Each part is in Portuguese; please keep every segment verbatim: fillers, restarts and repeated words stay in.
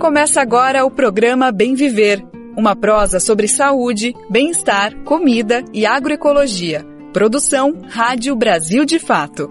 Começa agora o programa Bem Viver, uma prosa sobre saúde, bem-estar, comida e agroecologia. Produção Rádio Brasil de Fato.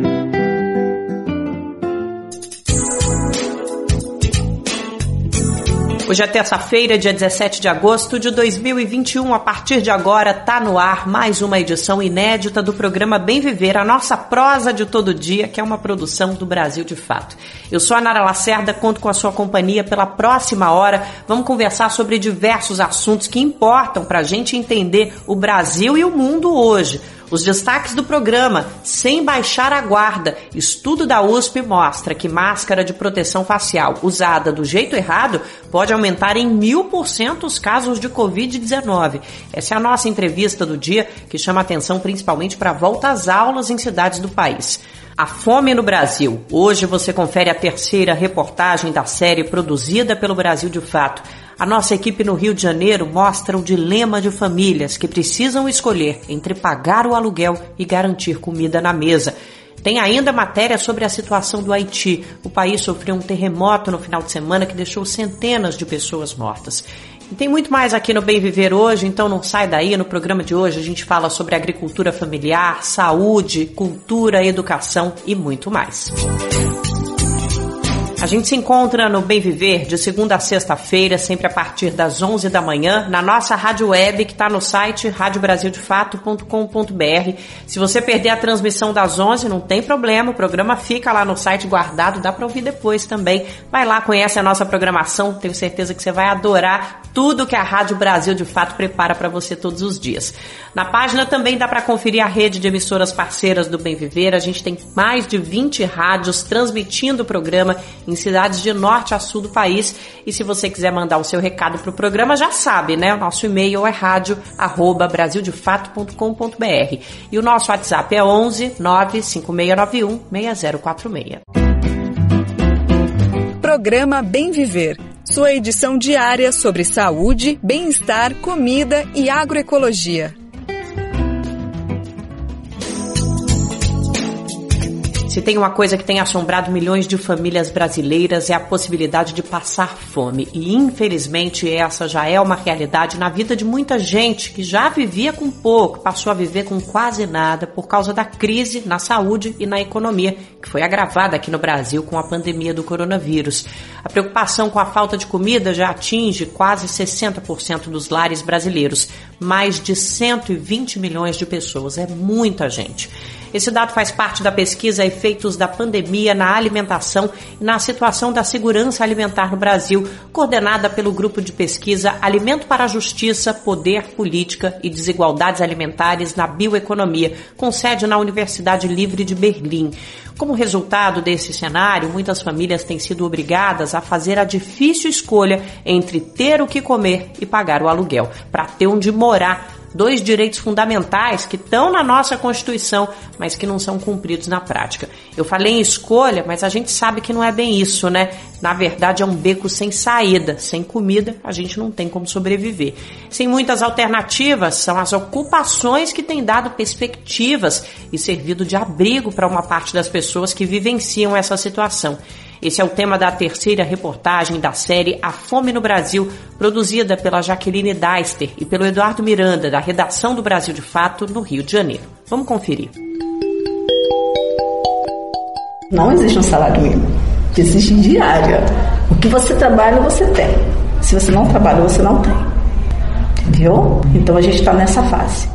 Hoje é terça-feira, dia dezessete de agosto de dois mil e vinte e um. A partir de agora, tá no ar mais uma edição inédita do programa Bem Viver, a nossa prosa de todo dia, que é uma produção do Brasil de Fato. Eu sou a Nara Lacerda, conto com a sua companhia pela próxima hora. Vamos conversar sobre diversos assuntos que importam para a gente entender o Brasil e o mundo hoje. Os destaques do programa: sem baixar a guarda, estudo da U S P mostra que máscara de proteção facial usada do jeito errado pode aumentar em mil por cento os casos de covid dezenove. Essa é a nossa entrevista do dia, que chama atenção principalmente para a volta às aulas em cidades do país. A fome no Brasil. Hoje você confere a terceira reportagem da série produzida pelo Brasil de Fato. A nossa equipe no Rio de Janeiro mostra o dilema de famílias que precisam escolher entre pagar o aluguel e garantir comida na mesa. Tem ainda matéria sobre a situação do Haiti. O país sofreu um terremoto no final de semana que deixou centenas de pessoas mortas. E tem muito mais aqui no Bem Viver hoje, então não sai daí. No programa de hoje a gente fala sobre agricultura familiar, saúde, cultura, educação e muito mais. A gente se encontra no Bem Viver de segunda a sexta-feira, sempre a partir das onze da manhã, na nossa rádio web, que está no site rádio brasil de fato ponto com ponto b r. Se você perder a transmissão das onze, não tem problema, o programa fica lá no site guardado, dá para ouvir depois também. Vai lá, conhece a nossa programação, tenho certeza que você vai adorar tudo que a Rádio Brasil de Fato prepara para você todos os dias. Na página também dá para conferir a rede de emissoras parceiras do Bem Viver. A gente tem mais de vinte rádios transmitindo o programa em cidades de norte a sul do país. E se você quiser mandar o seu recado para o programa, já sabe, né? O nosso e-mail é rádio arroba brasil de fato ponto com ponto b r. E o nosso WhatsApp é onze nove cinco seis nove um seis zero quatro seis. Programa Bem Viver, sua edição diária sobre saúde, bem-estar, comida e agroecologia. Se tem uma coisa que tem assombrado milhões de famílias brasileiras é a possibilidade de passar fome. E, infelizmente, essa já é uma realidade na vida de muita gente que já vivia com pouco, passou a viver com quase nada por causa da crise na saúde e na economia, que foi agravada aqui no Brasil com a pandemia do coronavírus. A preocupação com a falta de comida já atinge quase sessenta por cento dos lares brasileiros. Mais de cento e vinte milhões de pessoas. É muita gente. Esse dado faz parte da pesquisa Efeitos da Pandemia na Alimentação e na Situação da Segurança Alimentar no Brasil, coordenada pelo grupo de pesquisa Alimento para a Justiça, Poder, Política e Desigualdades Alimentares na Bioeconomia, com sede na Universidade Livre de Berlim. Como resultado desse cenário, muitas famílias têm sido obrigadas a fazer a difícil escolha entre ter o que comer e pagar o aluguel, para ter onde morar. Dois direitos fundamentais que estão na nossa Constituição, mas que não são cumpridos na prática. Eu falei em escolha, mas a gente sabe que não é bem isso, né? Na verdade, é um beco sem saída. Sem comida, a gente não tem como sobreviver. Sem muitas alternativas, são as ocupações que têm dado perspectivas e servido de abrigo para uma parte das pessoas que vivenciam essa situação. Esse é o tema da terceira reportagem da série A Fome no Brasil, produzida pela Jaqueline Deister e pelo Eduardo Miranda, da redação do Brasil de Fato, no Rio de Janeiro. Vamos conferir. Não existe um salário mínimo, existe diária. O que você trabalha, você tem. Se você não trabalha, você não tem. Entendeu? Então a gente está nessa fase.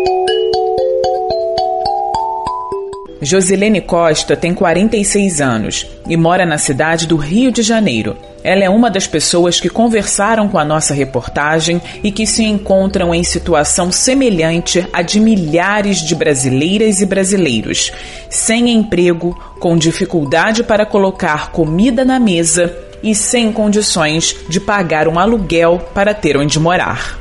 Josilene Costa tem quarenta e seis anos e mora na cidade do Rio de Janeiro. Ela é uma das pessoas que conversaram com a nossa reportagem e que se encontram em situação semelhante à de milhares de brasileiras e brasileiros, sem emprego, com dificuldade para colocar comida na mesa e sem condições de pagar um aluguel para ter onde morar.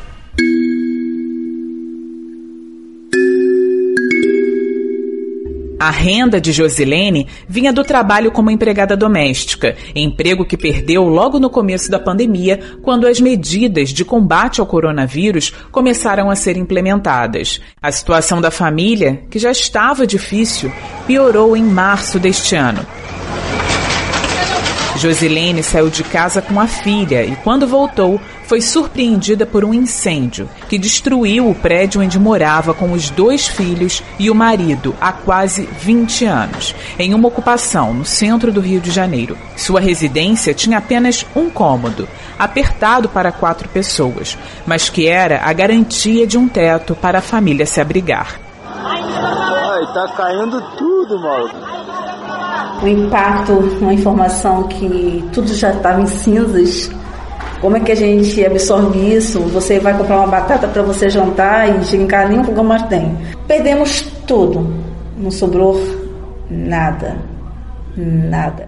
A renda de Josilene vinha do trabalho como empregada doméstica, emprego que perdeu logo no começo da pandemia, quando as medidas de combate ao coronavírus começaram a ser implementadas. A situação da família, que já estava difícil, piorou em março deste ano. Josilene saiu de casa com a filha e, quando voltou, foi surpreendida por um incêndio que destruiu o prédio onde morava com os dois filhos e o marido há quase vinte anos, em uma ocupação no centro do Rio de Janeiro. Sua residência tinha apenas um cômodo, apertado para quatro pessoas, mas que era a garantia de um teto para a família se abrigar. Ai, tá caindo tudo, maluco. O impacto, uma informação que tudo já estava em cinzas. Como é que a gente absorve isso? Você vai comprar uma batata para você jantar e chega em casa nem um fogão mais tem. Perdemos tudo. Não sobrou nada. Nada.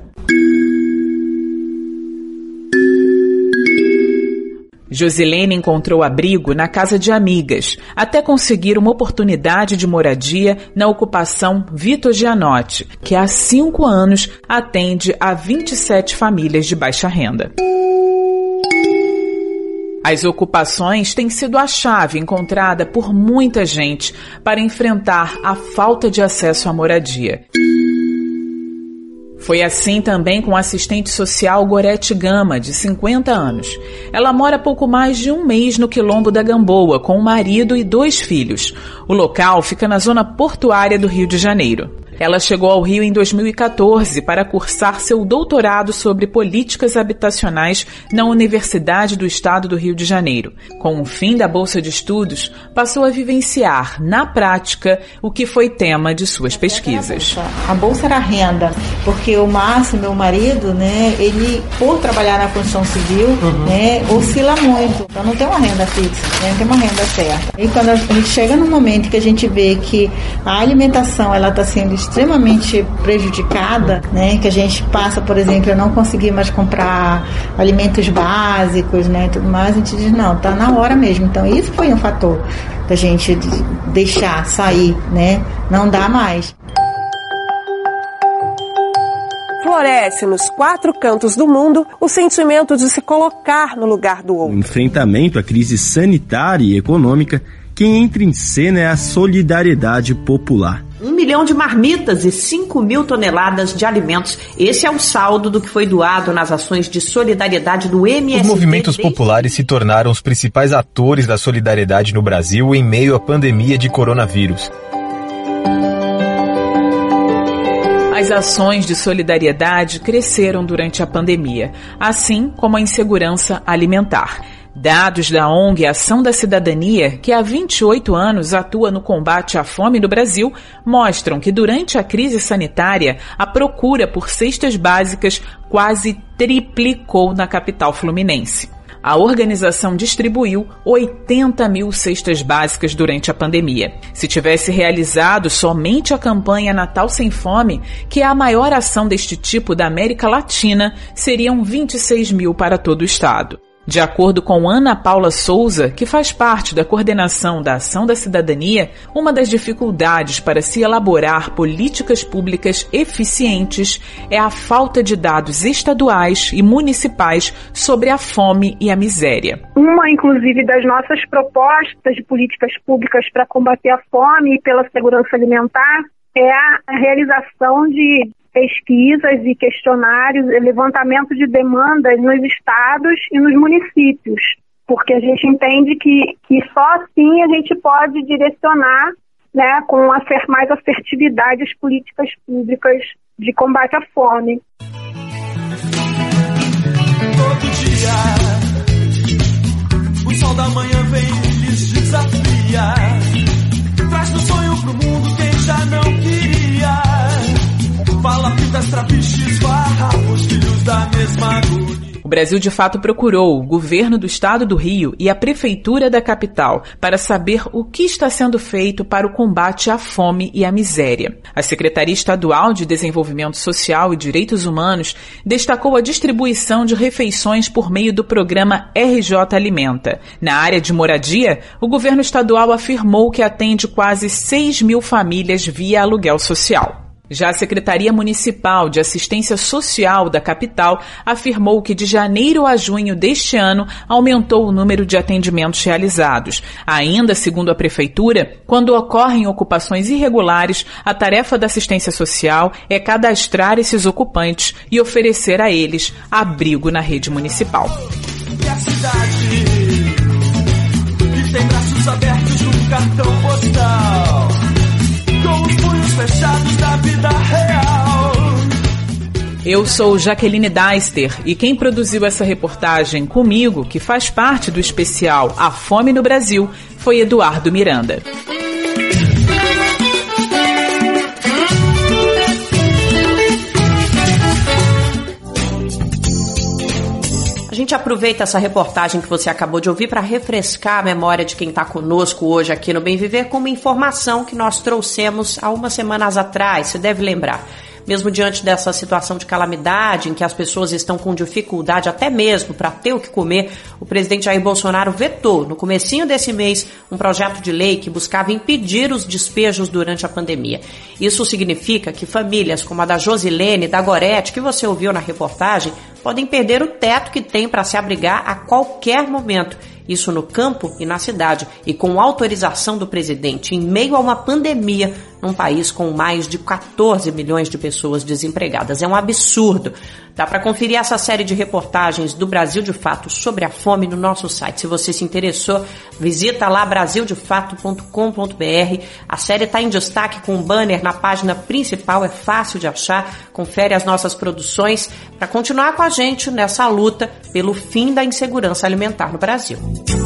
Josilene encontrou abrigo na casa de amigas, até conseguir uma oportunidade de moradia na ocupação Vitor Gianotti, que há cinco anos atende a vinte e sete famílias de baixa renda. As ocupações têm sido a chave encontrada por muita gente para enfrentar a falta de acesso à moradia. Foi assim também com a assistente social Gorete Gama, de cinquenta anos. Ela mora pouco mais de um mês no Quilombo da Gamboa, com o marido e dois filhos. O local fica na zona portuária do Rio de Janeiro. Ela chegou ao Rio em dois mil e quatorze para cursar seu doutorado sobre políticas habitacionais na Universidade do Estado do Rio de Janeiro. Com o fim da Bolsa de Estudos, passou a vivenciar, na prática, o que foi tema de suas pesquisas. A Bolsa era renda, porque o Márcio, meu marido, né, ele, por trabalhar na construção civil, uhum. né, oscila muito. Então não tem uma renda fixa, né, não tem uma renda certa. E quando a gente chega num momento que a gente vê que a alimentação ela está sendo extremamente prejudicada, né, que a gente passa, por exemplo, a não conseguir mais comprar alimentos básicos, né, tudo mais, a gente diz, não, tá na hora mesmo. Então isso foi um fator da gente deixar sair, né, não dá mais. Floresce nos quatro cantos do mundo o sentimento de se colocar no lugar do outro. No enfrentamento à crise sanitária e econômica, quem entra em cena é a solidariedade popular. Um milhão de marmitas e cinco mil toneladas de alimentos. Esse é o saldo do que foi doado nas ações de solidariedade do M S T. Os movimentos populares se tornaram os principais atores da solidariedade no Brasil em meio à pandemia de coronavírus. As ações de solidariedade cresceram durante a pandemia, assim como a insegurança alimentar. Dados da O N G Ação da Cidadania, que há vinte e oito anos atua no combate à fome no Brasil, mostram que durante a crise sanitária, a procura por cestas básicas quase triplicou na capital fluminense. A organização distribuiu oitenta mil cestas básicas durante a pandemia. Se tivesse realizado somente a campanha Natal Sem Fome, que é a maior ação deste tipo da América Latina, seriam vinte e seis mil para todo o estado. De acordo com Ana Paula Souza, que faz parte da coordenação da Ação da Cidadania, uma das dificuldades para se elaborar políticas públicas eficientes é a falta de dados estaduais e municipais sobre a fome e a miséria. Uma, inclusive, das nossas propostas de políticas públicas para combater a fome e pela segurança alimentar é a realização de pesquisas e questionários, levantamento de demandas nos estados e nos municípios, porque a gente entende que, que só assim a gente pode direcionar, né, com mais assertividade as políticas públicas de combate à fome. Todo dia, o sol da manhã vem e lhes desafia, traz no sonho pro mundo quem já não queria. Fala fitas, trapiches, farrapos, filhos da mesma agonia. O Brasil, de fato, procurou o governo do estado do Rio e a prefeitura da capital para saber o que está sendo feito para o combate à fome e à miséria. A Secretaria Estadual de Desenvolvimento Social e Direitos Humanos destacou a distribuição de refeições por meio do programa R J Alimenta. Na área de moradia, o governo estadual afirmou que atende quase seis mil famílias via aluguel social. Já a Secretaria Municipal de Assistência Social da capital afirmou que de janeiro a junho deste ano aumentou o número de atendimentos realizados. Ainda, segundo a Prefeitura, quando ocorrem ocupações irregulares, a tarefa da assistência social é cadastrar esses ocupantes e oferecer a eles abrigo na rede municipal. E a cidade que tem braços abertos num cartão postal, com os punhos fechados da vida real. Eu sou Jaqueline Deister e quem produziu essa reportagem comigo, que faz parte do especial A Fome no Brasil, foi Eduardo Miranda. A gente aproveita essa reportagem que você acabou de ouvir para refrescar a memória de quem está conosco hoje aqui no Bem Viver com uma informação que nós trouxemos há umas semanas atrás, você deve lembrar. Mesmo diante dessa situação de calamidade, em que as pessoas estão com dificuldade até mesmo para ter o que comer, o presidente Jair Bolsonaro vetou, no comecinho desse mês, um projeto de lei que buscava impedir os despejos durante a pandemia. Isso significa que famílias como a da Josilene e da Gorete, que você ouviu na reportagem, podem perder o teto que tem para se abrigar a qualquer momento. Isso no campo e na cidade, e com autorização do presidente, em meio a uma pandemia, num país com mais de quatorze milhões de pessoas desempregadas. É um absurdo. Dá para conferir essa série de reportagens do Brasil de Fato sobre a fome no nosso site. Se você se interessou, visita lá brasil de fato ponto com ponto b r. A série está em destaque com um banner na página principal, é fácil de achar. Confere as nossas produções para continuar com a gente nessa luta pelo fim da insegurança alimentar no Brasil.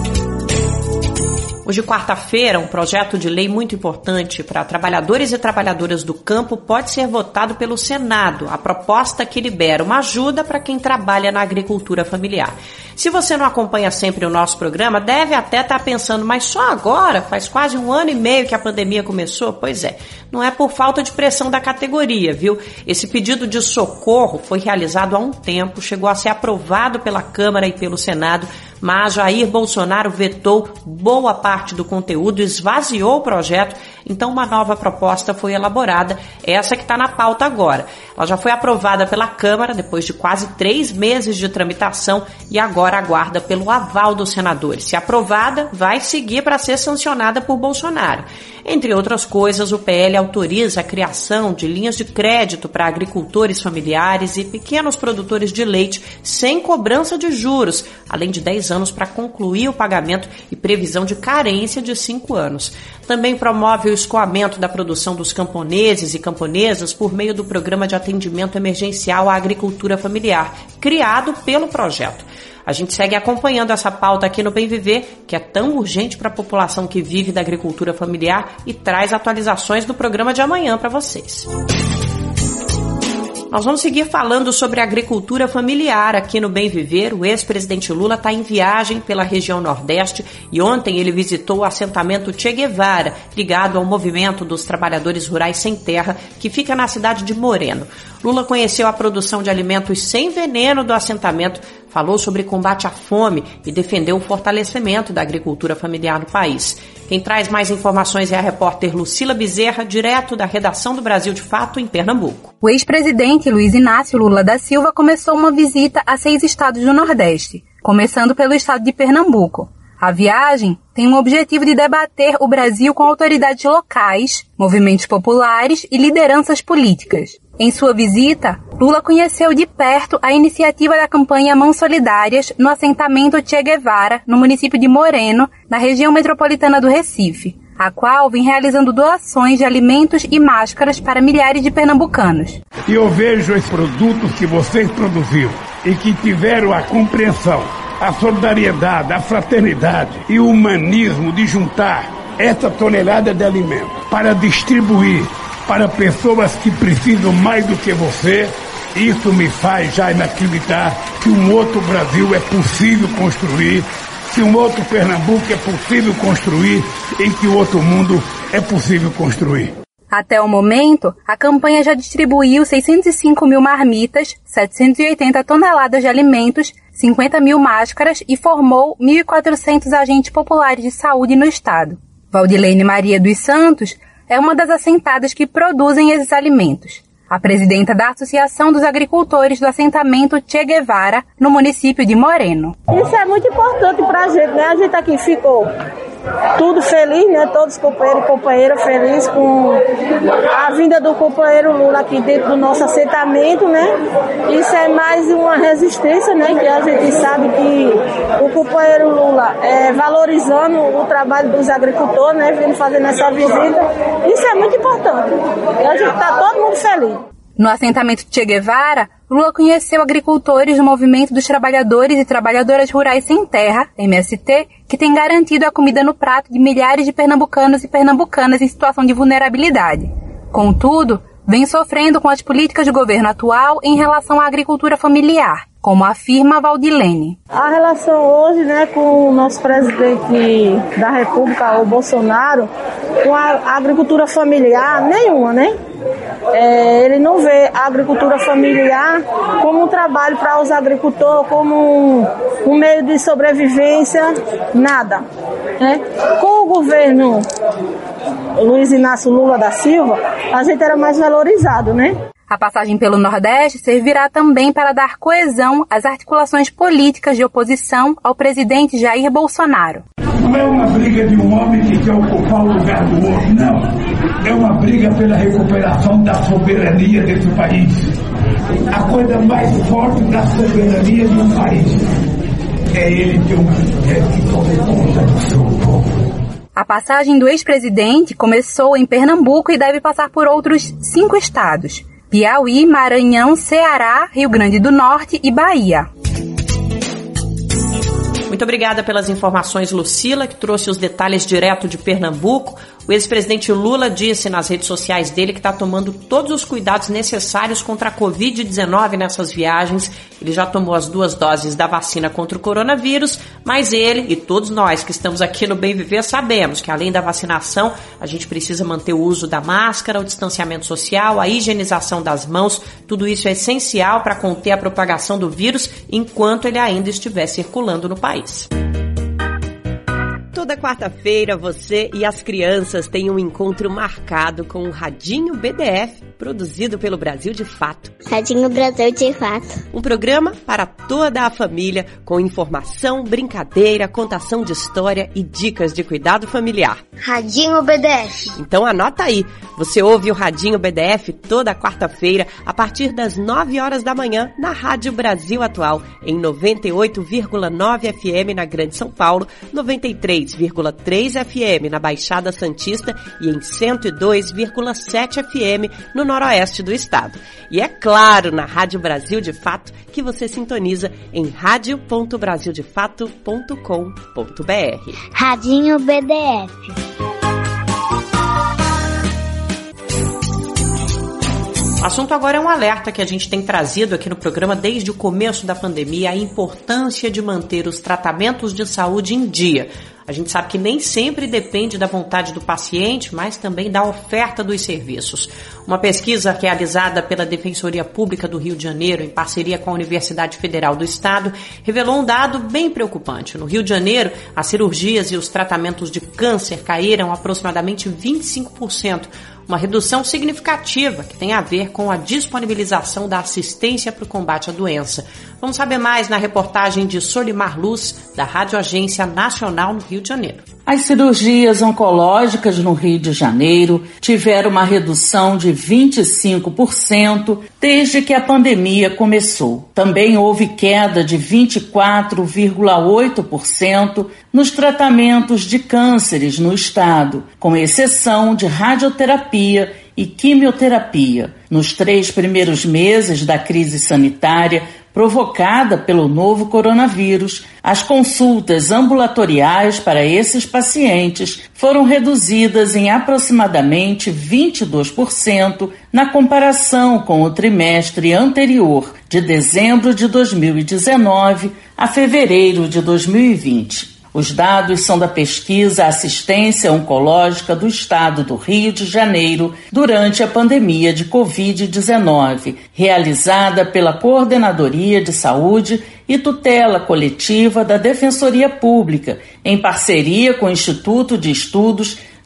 Hoje, quarta-feira, um projeto de lei muito importante para trabalhadores e trabalhadoras do campo pode ser votado pelo Senado. A proposta que libera uma ajuda para quem trabalha na agricultura familiar. Se você não acompanha sempre o nosso programa, deve até estar pensando, mas só agora? Faz quase um ano e meio que a pandemia começou? Pois é, não é por falta de pressão da categoria, viu? Esse pedido de socorro foi realizado há um tempo, chegou a ser aprovado pela Câmara e pelo Senado, mas Jair Bolsonaro vetou boa parte do conteúdo, esvaziou o projeto, então uma nova proposta foi elaborada, essa que está na pauta agora. Ela já foi aprovada pela Câmara depois de quase três meses de tramitação e agora aguarda pelo aval dos senadores. Se aprovada, vai seguir para ser sancionada por Bolsonaro. Entre outras coisas, o P L autoriza a criação de linhas de crédito para agricultores familiares e pequenos produtores de leite sem cobrança de juros, além de dez anos para concluir o pagamento e previsão de carência de cinco anos. Também promove o escoamento da produção dos camponeses e camponesas por meio do Programa de Atendimento Emergencial à Agricultura Familiar, criado pelo projeto. A gente segue acompanhando essa pauta aqui no Bem Viver, que é tão urgente para a população que vive da agricultura familiar e traz atualizações do programa de amanhã para vocês. Nós vamos seguir falando sobre a agricultura familiar aqui no Bem Viver. O ex-presidente Lula está em viagem pela região Nordeste e ontem ele visitou o assentamento Che Guevara, ligado ao movimento dos trabalhadores rurais sem terra, que fica na cidade de Moreno. Lula conheceu a produção de alimentos sem veneno do assentamento, falou sobre combate à fome e defendeu o fortalecimento da agricultura familiar no país. Quem traz mais informações é a repórter Lucila Bezerra, direto da redação do Brasil de Fato, em Pernambuco. O ex-presidente Luiz Inácio Lula da Silva começou uma visita a seis estados do Nordeste, começando pelo estado de Pernambuco. A viagem tem o objetivo de debater o Brasil com autoridades locais, movimentos populares e lideranças políticas. Em sua visita, Lula conheceu de perto a iniciativa da campanha Mãos Solidárias no assentamento Che Guevara, no município de Moreno, na região metropolitana do Recife, a qual vem realizando doações de alimentos e máscaras para milhares de pernambucanos. E eu vejo esse produto que vocês produziram e que tiveram a compreensão, a solidariedade, a fraternidade e o humanismo de juntar essa tonelada de alimento para distribuir para pessoas que precisam mais do que você. Isso me faz já acreditar que um outro Brasil é possível construir, que um outro Pernambuco é possível construir e que outro mundo é possível construir. Até o momento, a campanha já distribuiu seiscentos e cinco mil marmitas, setecentas e oitenta toneladas de alimentos, cinquenta mil máscaras e formou mil e quatrocentos agentes populares de saúde no estado. Valdilene Maria dos Santos é uma das assentadas que produzem esses alimentos. A presidenta da Associação dos Agricultores do assentamento Che Guevara, no município de Moreno. Isso é muito importante para a gente, né? A gente aqui ficou tudo feliz, né? Todos companheiros e companheiras felizes com a vinda do companheiro Lula aqui dentro do nosso assentamento, né? Isso é mais uma resistência, né? Que a gente sabe que o companheiro Lula é valorizando o trabalho dos agricultores, né? Vindo fazendo essa visita. Isso é muito importante. E a gente está todo mundo feliz. No assentamento Che Guevara, Lula conheceu agricultores do Movimento dos Trabalhadores e Trabalhadoras Rurais Sem Terra, M S T, que tem garantido a comida no prato de milhares de pernambucanos e pernambucanas em situação de vulnerabilidade. Contudo, vem sofrendo com as políticas do governo atual em relação à agricultura familiar, como afirma Valdilene. A relação hoje, né, com o nosso presidente da República, o Bolsonaro, com a agricultura familiar, nenhuma, né? É, ele não vê a agricultura familiar como um trabalho para os agricultores, como um, um meio de sobrevivência, nada, né? Com o governo Luiz Inácio Lula da Silva, a gente era mais valorizado, né? A passagem pelo Nordeste servirá também para dar coesão às articulações políticas de oposição ao presidente Jair Bolsonaro. Não é uma briga de um homem que quer ocupar o lugar do outro, não. É uma briga pela recuperação da soberania desse país. A coisa mais forte da soberania de um país é ele ter um presidente que tome conta do seu povo. A passagem do ex-presidente começou em Pernambuco e deve passar por outros cinco estados: Piauí, Maranhão, Ceará, Rio Grande do Norte e Bahia. Muito obrigada pelas informações, Lucila, que trouxe os detalhes direto de Pernambuco. O ex-presidente Lula disse nas redes sociais dele que está tomando todos os cuidados necessários contra a covid dezenove nessas viagens. Ele já tomou as duas doses da vacina contra o coronavírus, mas ele e todos nós que estamos aqui no Bem Viver sabemos que além da vacinação, a gente precisa manter o uso da máscara, o distanciamento social, a higienização das mãos. Tudo isso é essencial para conter a propagação do vírus enquanto ele ainda estiver circulando no país. Toda quarta-feira você e as crianças têm um encontro marcado com o Radinho B D F, produzido pelo Brasil de Fato. Radinho Brasil de Fato. Um programa para toda a família, com informação, brincadeira, contação de história e dicas de cuidado familiar. Radinho B D F. Então anota aí, você ouve o Radinho B D F toda quarta-feira, a partir das nove horas da manhã, na Rádio Brasil Atual, em noventa e oito vírgula nove F M na Grande São Paulo, noventa e três vírgula três F M na Baixada Santista e em cento e dois vírgula sete F M no noroeste do estado. E é claro, na Rádio Brasil de Fato, que você sintoniza em rádio ponto brasil de fato ponto com ponto b r. Radinho B D F. O assunto agora é um alerta que a gente tem trazido aqui no programa desde o começo da pandemia, a importância de manter os tratamentos de saúde em dia. A gente sabe que nem sempre depende da vontade do paciente, mas também da oferta dos serviços. Uma pesquisa realizada pela Defensoria Pública do Rio de Janeiro, em parceria com a Universidade Federal do Estado, revelou um dado bem preocupante. No Rio de Janeiro, as cirurgias e os tratamentos de câncer caíram aproximadamente vinte e cinco por cento, uma redução significativa que tem a ver com a disponibilização da assistência para o combate à doença. Vamos saber mais na reportagem de Solimar Luz, da Rádio Agência Nacional no Rio de Janeiro. As cirurgias oncológicas no Rio de Janeiro tiveram uma redução de vinte e cinco por cento desde que a pandemia começou. Também houve queda de vinte e quatro vírgula oito por cento nos tratamentos de cânceres no estado, com exceção de radioterapia e quimioterapia. Nos três primeiros meses da crise sanitária provocada pelo novo coronavírus, as consultas ambulatoriais para esses pacientes foram reduzidas em aproximadamente vinte e dois por cento na comparação com o trimestre anterior, de dezembro de dois mil e dezenove a fevereiro de dois mil e vinte. Os dados são da pesquisa Assistência Oncológica do Estado do Rio de Janeiro durante a pandemia de covid dezenove, realizada pela Coordenadoria de Saúde e Tutela Coletiva da Defensoria Pública, em parceria com o Instituto de Estudos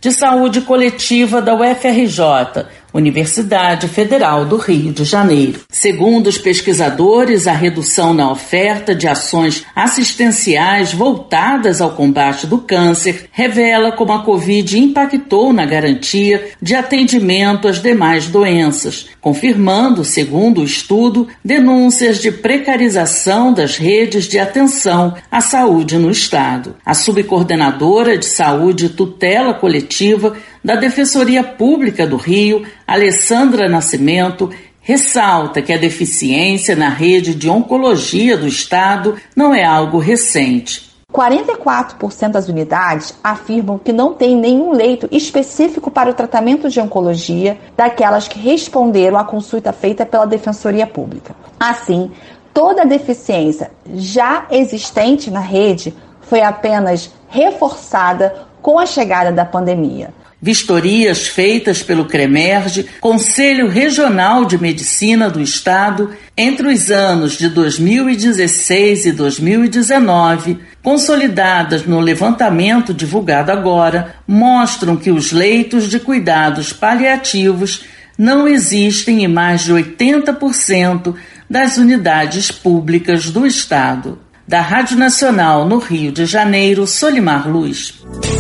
de Saúde Coletiva da U F R J, Universidade Federal do Rio de Janeiro. Segundo os pesquisadores, a redução na oferta de ações assistenciais voltadas ao combate do câncer revela como a Covid impactou na garantia de atendimento às demais doenças, confirmando, segundo o estudo, denúncias de precarização das redes de atenção à saúde no Estado. A subcoordenadora de Saúde e Tutela Coletiva da Defensoria Pública do Rio, Alessandra Nascimento, ressalta que a deficiência na rede de oncologia do Estado não é algo recente. quarenta e quatro por cento das unidades afirmam que não tem nenhum leito específico para o tratamento de oncologia daquelas que responderam à consulta feita pela Defensoria Pública. Assim, toda a deficiência já existente na rede foi apenas reforçada com a chegada da pandemia. Vistorias feitas pelo CREMERGE, Conselho Regional de Medicina do Estado, entre os anos de dois mil e dezesseis e dois mil e dezenove, consolidadas no levantamento divulgado agora, mostram que os leitos de cuidados paliativos não existem em mais de oitenta por cento das unidades públicas do Estado. Da Rádio Nacional no Rio de Janeiro, Solimar Luz.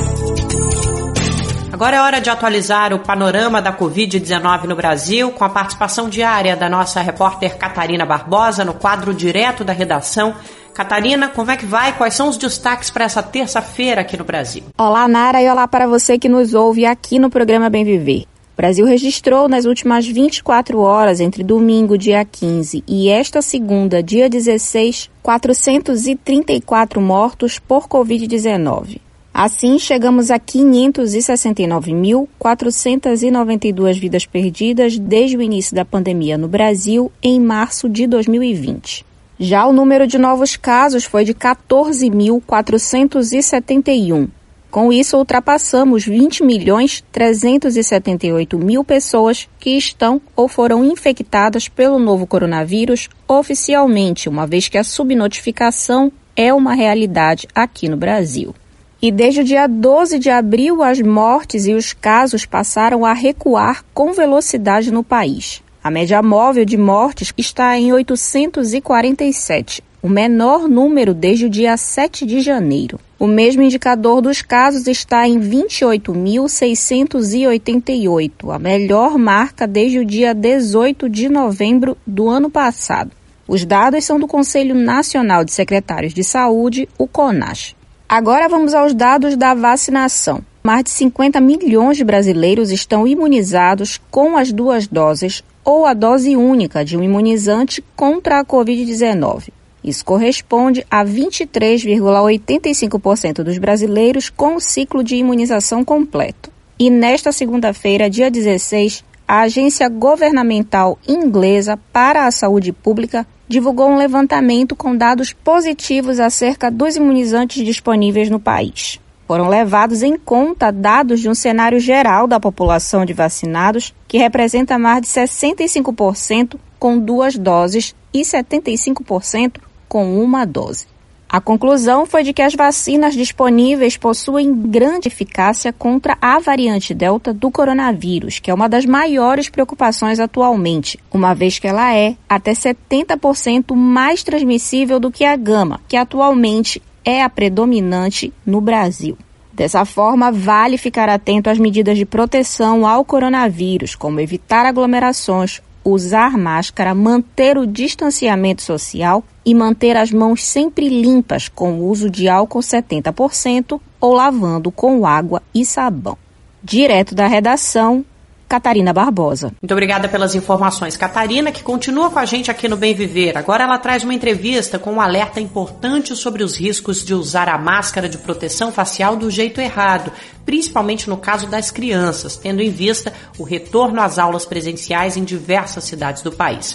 Agora é hora de atualizar o panorama da covid dezenove no Brasil, com a participação diária da nossa repórter Catarina Barbosa no quadro Direto da Redação. Catarina, como é que vai? Quais são os destaques para essa terça-feira aqui no Brasil? Olá, Nara, e olá para você que nos ouve aqui no programa Bem Viver. O Brasil registrou nas últimas vinte e quatro horas, entre domingo, dia quinze, e esta segunda, dia dezesseis, quatrocentos e trinta e quatro mortos por covid dezenove. Assim, chegamos a quinhentos e sessenta e nove mil, quatrocentas e noventa e duas vidas perdidas desde o início da pandemia no Brasil, em março de dois mil e vinte. Já o número de novos casos foi de quatorze mil, quatrocentos e setenta e um. Com isso, ultrapassamos vinte milhões, trezentos e setenta e oito mil pessoas que estão ou foram infectadas pelo novo coronavírus oficialmente, uma vez que a subnotificação é uma realidade aqui no Brasil. E desde o dia doze de abril, as mortes e os casos passaram a recuar com velocidade no país. A média móvel de mortes está em oitocentos e quarenta e sete, o menor número desde o dia sete de janeiro. O mesmo indicador dos casos está em vinte e oito mil, seiscentos e oitenta e oito, a melhor marca desde o dia dezoito de novembro do ano passado. Os dados são do Conselho Nacional de Secretários de Saúde, o CONAS. Agora vamos aos dados da vacinação. Mais de cinquenta milhões de brasileiros estão imunizados com as duas doses ou a dose única de um imunizante contra a covid dezenove. Isso corresponde a vinte e três vírgula oitenta e cinco por cento dos brasileiros com o ciclo de imunização completo. E nesta segunda-feira, dia dezesseis, a Agência Governamental Inglesa para a Saúde Pública divulgou um levantamento com dados positivos acerca dos imunizantes disponíveis no país. Foram levados em conta dados de um cenário geral da população de vacinados, que representa mais de sessenta e cinco por cento com duas doses e setenta e cinco por cento com uma dose. A conclusão foi de que as vacinas disponíveis possuem grande eficácia contra a variante Delta do coronavírus, que é uma das maiores preocupações atualmente, uma vez que ela é até setenta por cento mais transmissível do que a Gama, que atualmente é a predominante no Brasil. Dessa forma, vale ficar atento às medidas de proteção ao coronavírus, como evitar aglomerações, usar máscara, manter o distanciamento social e manter as mãos sempre limpas com o uso de álcool setenta por cento ou lavando com água e sabão. Direto da redação, Catarina Barbosa. Muito obrigada pelas informações, Catarina, que continua com a gente aqui no Bem Viver. Agora ela traz uma entrevista com um alerta importante sobre os riscos de usar a máscara de proteção facial do jeito errado, principalmente no caso das crianças, tendo em vista o retorno às aulas presenciais em diversas cidades do país.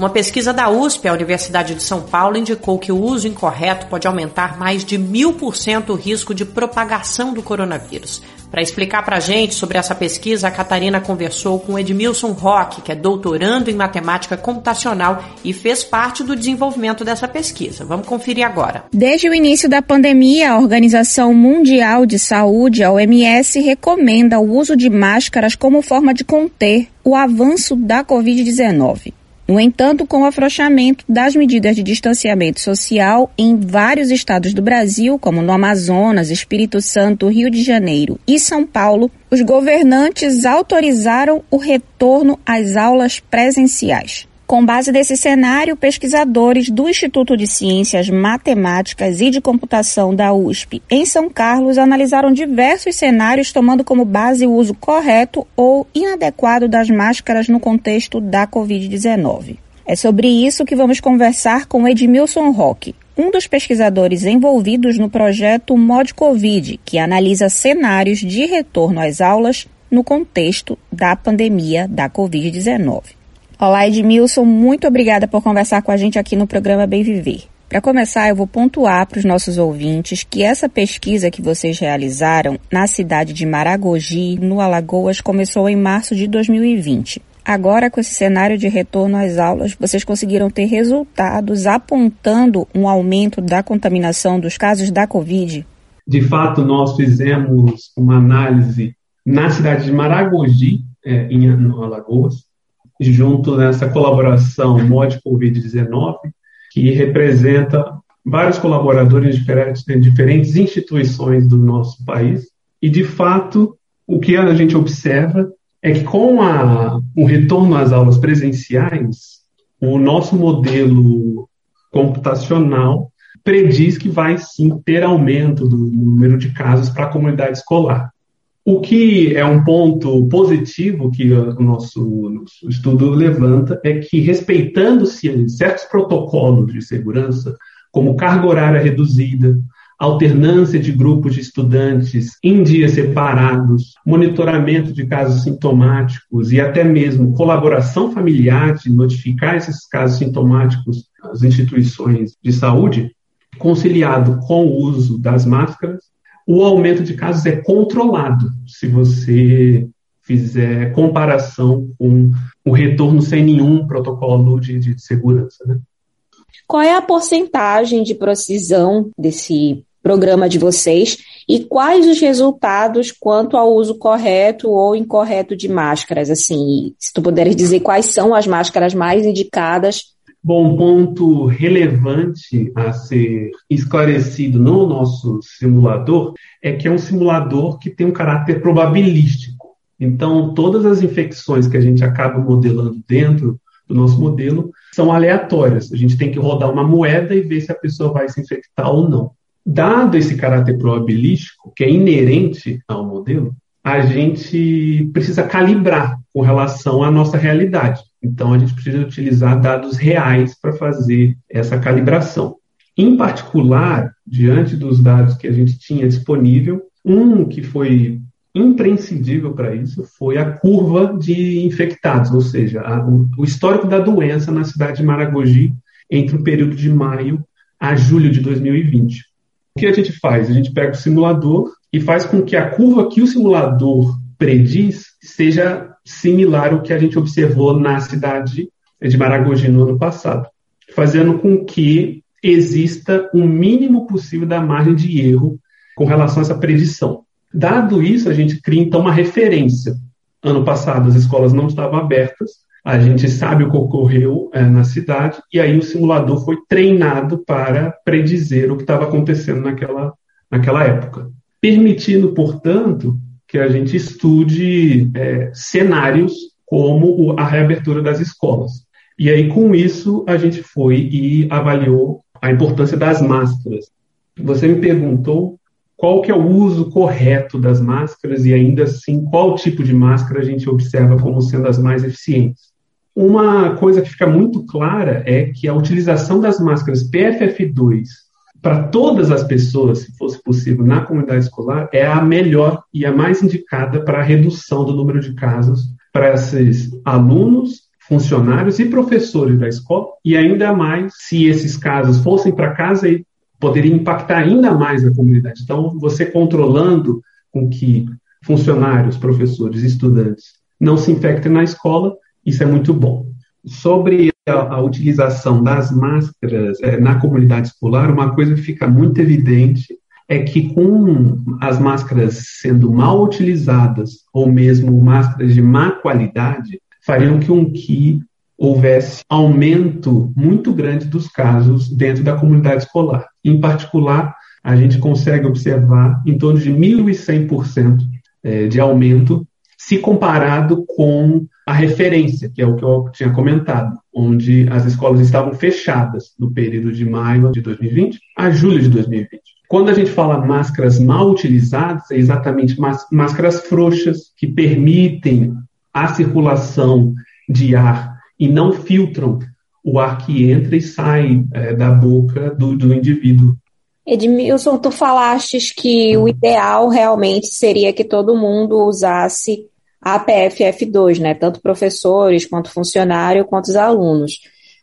Uma pesquisa da U S P, a Universidade de São Paulo, indicou que o uso incorreto pode aumentar mais de mil por cento o risco de propagação do coronavírus. Para explicar para a gente sobre essa pesquisa, a Catarina conversou com Edmilson Roque, que é doutorando em matemática computacional e fez parte do desenvolvimento dessa pesquisa. Vamos conferir agora. Desde o início da pandemia, a Organização Mundial de Saúde, a O M S, recomenda o uso de máscaras como forma de conter o avanço da covid dezenove. No entanto, com o afrouxamento das medidas de distanciamento social em vários estados do Brasil, como no Amazonas, Espírito Santo, Rio de Janeiro e São Paulo, os governantes autorizaram o retorno às aulas presenciais. Com base nesse cenário, pesquisadores do Instituto de Ciências Matemáticas e de Computação da U S P em São Carlos analisaram diversos cenários, tomando como base o uso correto ou inadequado das máscaras no contexto da covid dezenove. É sobre isso que vamos conversar com Edmilson Roque, um dos pesquisadores envolvidos no projeto Mod Covid, que analisa cenários de retorno às aulas no contexto da pandemia da covid dezenove. Olá, Edmilson, muito obrigada por conversar com a gente aqui no programa Bem Viver. Para começar, eu vou pontuar para os nossos ouvintes que essa pesquisa que vocês realizaram na cidade de Maragogi, no Alagoas, começou em março de dois mil e vinte. Agora, com esse cenário de retorno às aulas, vocês conseguiram ter resultados apontando um aumento da contaminação dos casos da Covid? De fato, nós fizemos uma análise na cidade de Maragogi, é, em no Alagoas, junto nessa colaboração Mod covid dezenove, que representa vários colaboradores de diferentes, de diferentes instituições do nosso país. E, de fato, o que a gente observa é que com a, o retorno às aulas presenciais, o nosso modelo computacional prediz que vai, sim, ter aumento do número de casos para a comunidade escolar. O que é um ponto positivo que o nosso, nosso estudo levanta é que, respeitando-se certos protocolos de segurança, como carga horária reduzida, alternância de grupos de estudantes em dias separados, monitoramento de casos sintomáticos e até mesmo colaboração familiar de notificar esses casos sintomáticos às instituições de saúde, conciliado com o uso das máscaras, o aumento de casos é controlado se você fizer comparação com o retorno sem nenhum protocolo de, de segurança, né? Qual é a porcentagem de precisão desse programa de vocês e quais os resultados quanto ao uso correto ou incorreto de máscaras? Assim, se tu puderes dizer quais são as máscaras mais indicadas. Bom, um ponto relevante a ser esclarecido no nosso simulador é que é um simulador que tem um caráter probabilístico. Então, todas as infecções que a gente acaba modelando dentro do nosso modelo são aleatórias. A gente tem que rodar uma moeda e ver se a pessoa vai se infectar ou não. Dado esse caráter probabilístico, que é inerente ao modelo, a gente precisa calibrar com relação à nossa realidade. Então, a gente precisa utilizar dados reais para fazer essa calibração. Em particular, diante dos dados que a gente tinha disponível, um que foi imprescindível para isso foi a curva de infectados, ou seja, a, o, o histórico da doença na cidade de Maragogi entre o período de maio a julho de dois mil e vinte. O que a gente faz? A gente pega o simulador e faz com que a curva que o simulador prediz seja similar ao que a gente observou na cidade de Maragogi no ano passado, fazendo com que exista o mínimo possível da margem de erro com relação a essa predição. Dado isso, a gente cria, então, uma referência. Ano passado, as escolas não estavam abertas, a gente sabe o que ocorreu é, na cidade, e aí o simulador foi treinado para predizer o que estava acontecendo naquela, naquela época, permitindo, portanto, que a gente estude é, cenários como a reabertura das escolas. E aí, com isso, a gente foi e avaliou a importância das máscaras. Você me perguntou qual que é o uso correto das máscaras e, ainda assim, qual tipo de máscara a gente observa como sendo as mais eficientes. Uma coisa que fica muito clara é que a utilização das máscaras P F F dois para todas as pessoas, se fosse possível, na comunidade escolar, é a melhor e a mais indicada para a redução do número de casos para esses alunos, funcionários e professores da escola, e ainda mais se esses casos fossem para casa, e poderia impactar ainda mais a comunidade. Então, você controlando com que funcionários, professores, estudantes não se infectem na escola, isso é muito bom. Sobre a, a utilização das máscaras é, na comunidade escolar, uma coisa que fica muito evidente é que com as máscaras sendo mal utilizadas, ou mesmo máscaras de má qualidade, fariam com que houvesse aumento muito grande dos casos dentro da comunidade escolar. Em particular, a gente consegue observar em torno de mil e cem por cento de aumento, se comparado com a referência, que é o que eu tinha comentado, onde as escolas estavam fechadas no período de maio de dois mil e vinte a julho de dois mil e vinte. Quando a gente fala máscaras mal utilizadas, é exatamente máscaras frouxas, que permitem a circulação de ar e não filtram o ar que entra e sai é, da boca do, do indivíduo. Edmilson, tu falastes que o ideal realmente seria que todo mundo usasse a P F F dois, né? Tanto professores, quanto funcionário, quanto os alunos.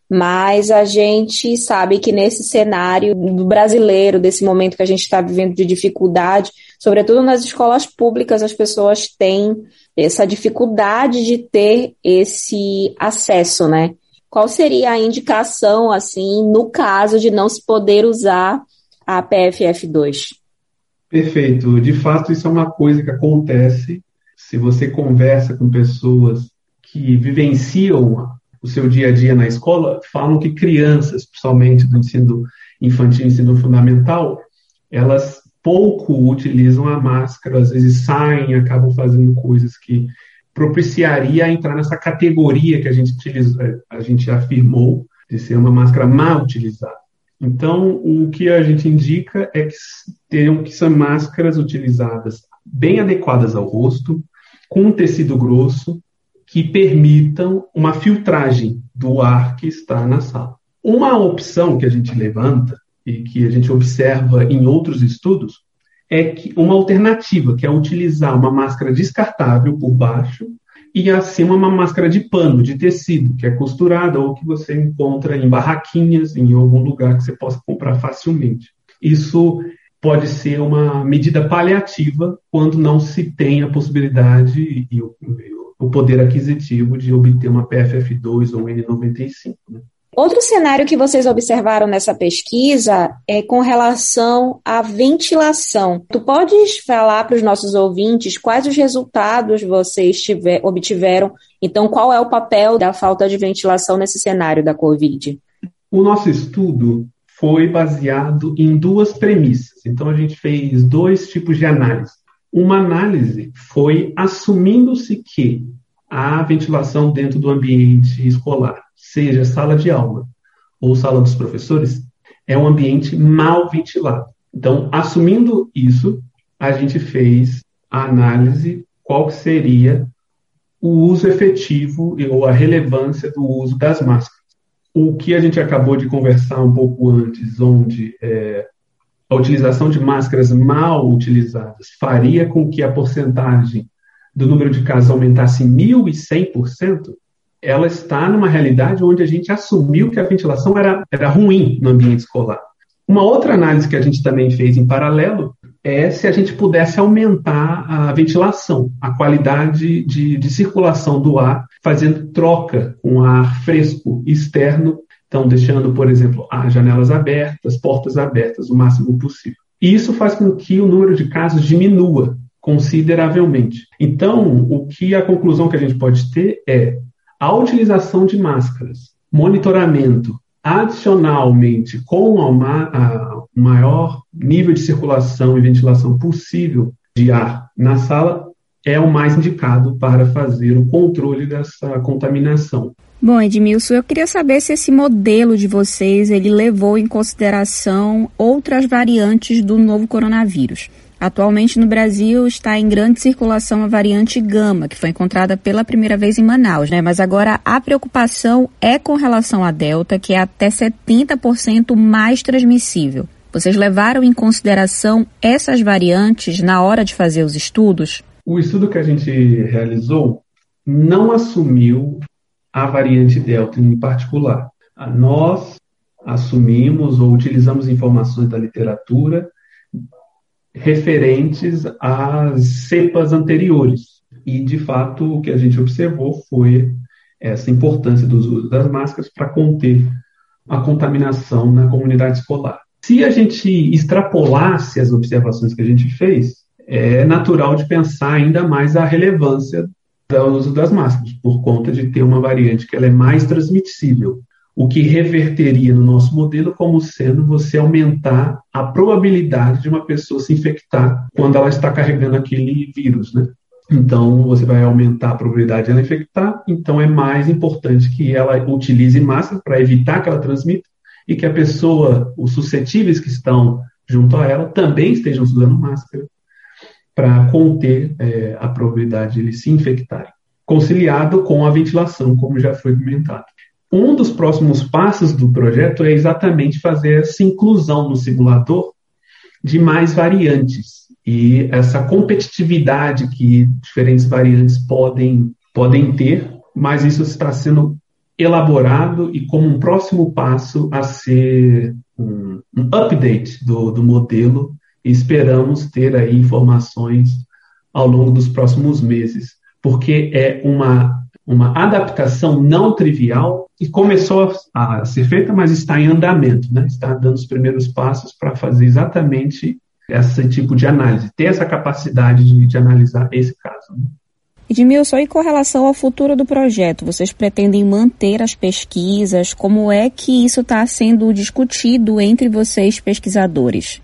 Mas a gente sabe que nesse cenário do brasileiro, desse momento que a gente está vivendo de dificuldade, sobretudo nas escolas públicas, as pessoas têm essa dificuldade de ter esse acesso, né? Qual seria a indicação, assim, no caso de não se poder usar a P F F dois? Perfeito. De fato, isso é uma coisa que acontece se você conversa com pessoas que vivenciam o seu dia a dia na escola, falam que crianças, principalmente do ensino infantil e ensino fundamental, elas pouco utilizam a máscara, às vezes saem, acabam fazendo coisas que propiciaria entrar nessa categoria que a gente, utiliza, a gente afirmou de ser uma máscara mal utilizada. Então, o que a gente indica é que tenham que ser máscaras utilizadas bem adequadas ao rosto, com um tecido grosso, que permitam uma filtragem do ar que está na sala. Uma opção que a gente levanta e que a gente observa em outros estudos é que uma alternativa, que é utilizar uma máscara descartável por baixo e acima uma máscara de pano, de tecido, que é costurada ou que você encontra em barraquinhas, em algum lugar que você possa comprar facilmente. Isso pode ser uma medida paliativa quando não se tem a possibilidade e o, o poder aquisitivo de obter uma P F F dois ou N noventa e cinco. Né? Outro cenário que vocês observaram nessa pesquisa é com relação à ventilação. Tu podes falar para os nossos ouvintes quais os resultados vocês tiver, obtiveram? Então, qual é o papel da falta de ventilação nesse cenário da Covid? O nosso estudo foi baseado em duas premissas. Então, a gente fez dois tipos de análise. Uma análise foi assumindo-se que a ventilação dentro do ambiente escolar, seja sala de aula ou sala dos professores, é um ambiente mal ventilado. Então, assumindo isso, a gente fez a análise qual que seria o uso efetivo ou a relevância do uso das máscaras. O que a gente acabou de conversar um pouco antes, onde é, a utilização de máscaras mal utilizadas faria com que a porcentagem do número de casos aumentasse mil e cem por cento, ela está numa realidade onde a gente assumiu que a ventilação era, era ruim no ambiente escolar. Uma outra análise que a gente também fez em paralelo é se a gente pudesse aumentar a ventilação, a qualidade de, de circulação do ar, fazendo troca com ar fresco externo, então deixando, por exemplo, as janelas abertas, portas abertas o máximo possível. E isso faz com que o número de casos diminua consideravelmente. Então, o que a conclusão que a gente pode ter é a utilização de máscaras, monitoramento, adicionalmente com o maior nível de circulação e ventilação possível de ar na sala, é o mais indicado para fazer o controle dessa contaminação. Bom, Edmilson, eu queria saber se esse modelo de vocês ele levou em consideração outras variantes do novo coronavírus. Atualmente no Brasil está em grande circulação a variante Gama, que foi encontrada pela primeira vez em Manaus, né? Mas agora a preocupação é com relação à Delta, que é até setenta por cento mais transmissível. Vocês levaram em consideração essas variantes na hora de fazer os estudos? O estudo que a gente realizou não assumiu a variante Delta em particular. Nós assumimos ou utilizamos informações da literatura referentes às cepas anteriores. E, de fato, o que a gente observou foi essa importância do uso das máscaras para conter a contaminação na comunidade escolar. Se a gente extrapolasse as observações que a gente fez, é natural de pensar ainda mais a relevância do uso das máscaras, por conta de ter uma variante que ela é mais transmissível, o que reverteria no nosso modelo como sendo você aumentar a probabilidade de uma pessoa se infectar quando ela está carregando aquele vírus, né? Então, você vai aumentar a probabilidade de ela infectar, então é mais importante que ela utilize máscara para evitar que ela transmita e que a pessoa, os suscetíveis que estão junto a ela, também estejam usando máscara para conter é, a probabilidade de eles se infectarem, conciliado com a ventilação, como já foi comentado. Um dos próximos passos do projeto é exatamente fazer essa inclusão no simulador de mais variantes e essa competitividade que diferentes variantes podem, podem ter, mas isso está sendo elaborado e como um próximo passo a ser um, um update do, do modelo. Esperamos ter aí informações ao longo dos próximos meses, porque é uma, uma adaptação não trivial e começou a, a ser feita, mas está em andamento, né? Está dando os primeiros passos para fazer exatamente esse tipo de análise, ter essa capacidade de, de analisar esse caso, né? Edmilson, e com relação ao futuro do projeto, vocês pretendem manter as pesquisas? Como é que isso está sendo discutido entre vocês, pesquisadores?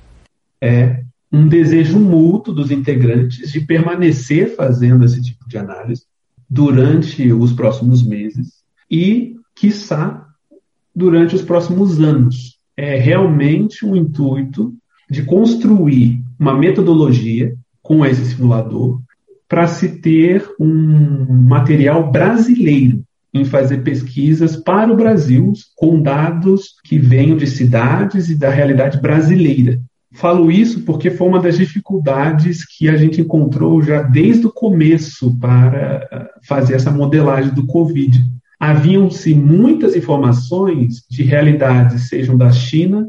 É um desejo mútuo dos integrantes de permanecer fazendo esse tipo de análise durante os próximos meses e, quiçá, durante os próximos anos. É realmente um intuito de construir uma metodologia com esse simulador para se ter um material brasileiro em fazer pesquisas para o Brasil com dados que venham de cidades e da realidade brasileira. Falo isso porque foi uma das dificuldades que a gente encontrou já desde o começo para fazer essa modelagem do Covid. Haviam-se muitas informações de realidades, sejam da China,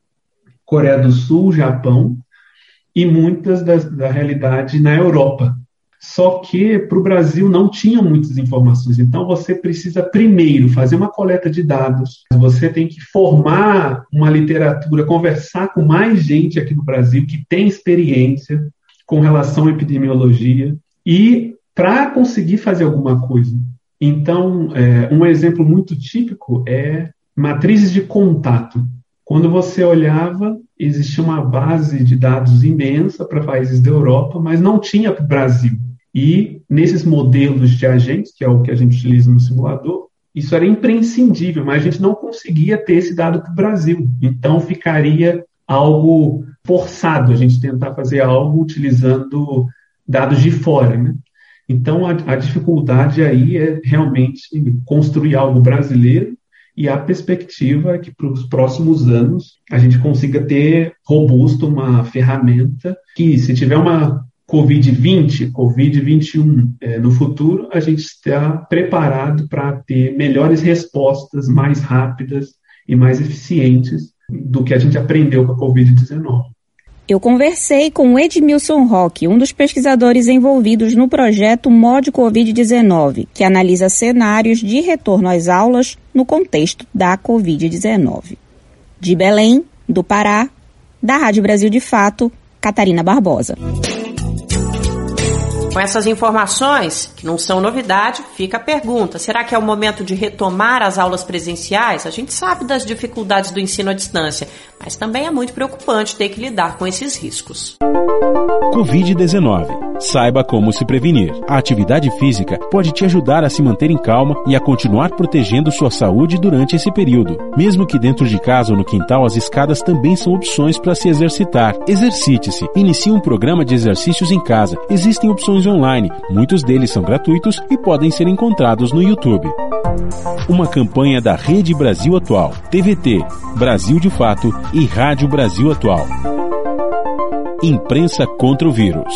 Coreia do Sul, Japão, e muitas das, da realidade na Europa. Só que para o Brasil não tinham muitas informações, então você precisa primeiro fazer uma coleta de dados, você tem que formar uma literatura, conversar com mais gente aqui no Brasil que tem experiência com relação à epidemiologia e para conseguir fazer alguma coisa. Então, é, um exemplo muito típico é matrizes de contato. Quando você olhava, existia uma base de dados imensa para países da Europa, mas não tinha para o Brasil. E nesses modelos de agentes, que é o que a gente utiliza no simulador, isso era imprescindível, mas a gente não conseguia ter esse dado para o Brasil. Então ficaria algo forçado a gente tentar fazer algo utilizando dados de fora, né? Então a, a dificuldade aí é realmente construir algo brasileiro e a perspectiva é que para os próximos anos a gente consiga ter robusto uma ferramenta que, se tiver uma covid vinte, covid vinte e um é, no futuro, a gente está preparado para ter melhores respostas mais rápidas e mais eficientes do que a gente aprendeu com a covid dezenove. Eu conversei com o Edmilson Roque, um dos pesquisadores envolvidos no projeto Mod covid dezenove, que analisa cenários de retorno às aulas no contexto da covid dezenove. De Belém, do Pará, da Rádio Brasil de Fato, Catarina Barbosa. Com essas informações, que não são novidade, fica a pergunta: será que é o momento de retomar as aulas presenciais? A gente sabe das dificuldades do ensino à distância, mas também é muito preocupante ter que lidar com esses riscos. covid dezenove. Saiba como se prevenir. A atividade física pode te ajudar a se manter em calma e a continuar protegendo sua saúde durante esse período. Mesmo que dentro de casa ou no quintal, as escadas também são opções para se exercitar. Exercite-se. Inicie um programa de exercícios em casa. Existem opções online. Muitos deles são gratuitos e podem ser encontrados no YouTube. Uma campanha da Rede Brasil Atual, T V T, Brasil de Fato e Rádio Brasil Atual. Imprensa contra o vírus.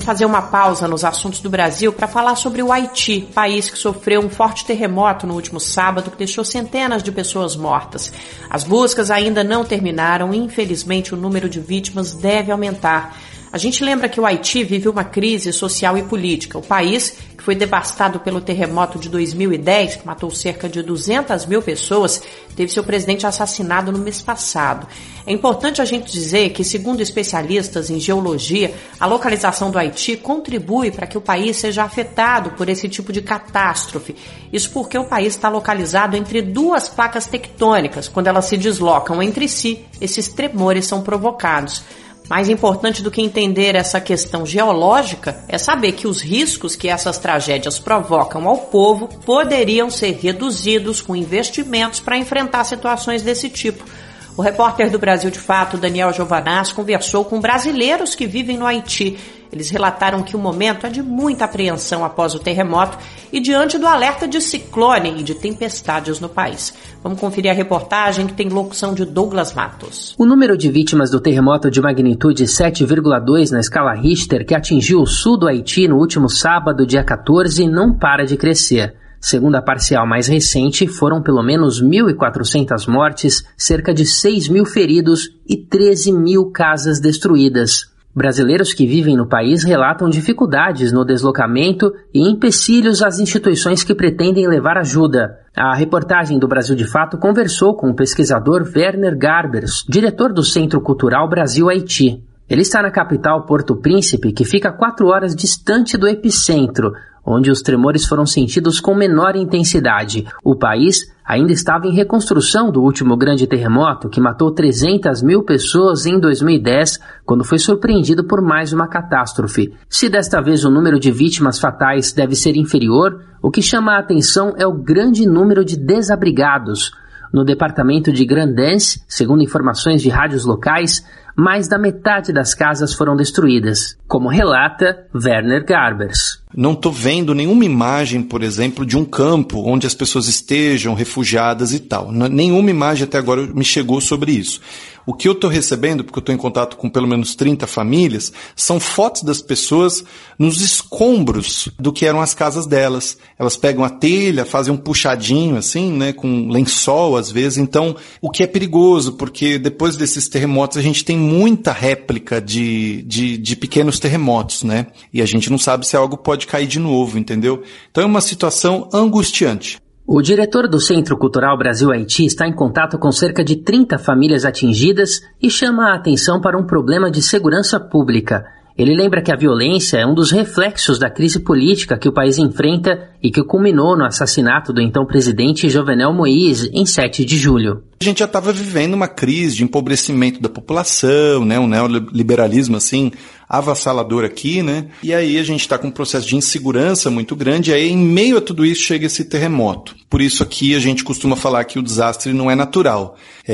fazer uma pausa nos assuntos do Brasil para falar sobre o Haiti, país que sofreu um forte terremoto no último sábado que deixou centenas de pessoas mortas. As buscas ainda não terminaram e, infelizmente, o número de vítimas deve aumentar. A gente lembra que o Haiti vive uma crise social e política. O país, que foi devastado pelo terremoto de dois mil e dez, que matou cerca de duzentas mil pessoas, teve seu presidente assassinado no mês passado. É importante a gente dizer que, segundo especialistas em geologia, a localização do Haiti contribui para que o país seja afetado por esse tipo de catástrofe. Isso porque o país está localizado entre duas placas tectônicas. Quando elas se deslocam entre si, esses tremores são provocados. Mais importante do que entender essa questão geológica é saber que os riscos que essas tragédias provocam ao povo poderiam ser reduzidos com investimentos para enfrentar situações desse tipo. O repórter do Brasil de Fato, Daniel Giovanaz, conversou com brasileiros que vivem no Haiti. Eles relataram que o momento é de muita apreensão após o terremoto e diante do alerta de ciclone e de tempestades no país. Vamos conferir a reportagem que tem locução de Douglas Matos. O número de vítimas do terremoto de magnitude sete vírgula dois na escala Richter, que atingiu o sul do Haiti no último sábado, dia quatorze, não para de crescer. Segundo a parcial mais recente, foram pelo menos mil e quatrocentas mortes, cerca de seis mil feridos e treze mil casas destruídas. Brasileiros que vivem no país relatam dificuldades no deslocamento e empecilhos às instituições que pretendem levar ajuda. A reportagem do Brasil de Fato conversou com o pesquisador Werner Garbers, diretor do Centro Cultural Brasil-Haiti. Ele está na capital Porto Príncipe, que fica quatro horas distante do epicentro, onde os tremores foram sentidos com menor intensidade. O país ainda estava em reconstrução do último grande terremoto, que matou trezentas mil pessoas em dois mil e dez, quando foi surpreendido por mais uma catástrofe. Se desta vez o número de vítimas fatais deve ser inferior, o que chama a atenção é o grande número de desabrigados. No departamento de Grand'Anse, segundo informações de rádios locais, mais da metade das casas foram destruídas, como relata Werner Garbers. Não estou vendo nenhuma imagem, por exemplo, de um campo onde as pessoas estejam refugiadas e tal. Nenhuma imagem até agora me chegou sobre isso. O que eu estou recebendo, porque eu estou em contato com pelo menos trinta famílias, são fotos das pessoas nos escombros do que eram as casas delas. Elas pegam a telha, fazem um puxadinho assim, né, com lençol às vezes. Então, o que é perigoso, porque depois desses terremotos a gente tem muita réplica de, de, de pequenos terremotos, né? E a gente não sabe se algo pode cair de novo, entendeu? Então é uma situação angustiante. O diretor do Centro Cultural Brasil-Haiti está em contato com cerca de trinta famílias atingidas e chama a atenção para um problema de segurança pública. Ele lembra que a violência é um dos reflexos da crise política que o país enfrenta e que culminou no assassinato do então presidente Jovenel Moïse em sete de julho. A gente já estava vivendo uma crise de empobrecimento da população, né, um neoliberalismo assim avassalador aqui, né? E aí a gente está com um processo de insegurança muito grande, e aí em meio a tudo isso chega esse terremoto. Por isso aqui a gente costuma falar que o desastre não é natural,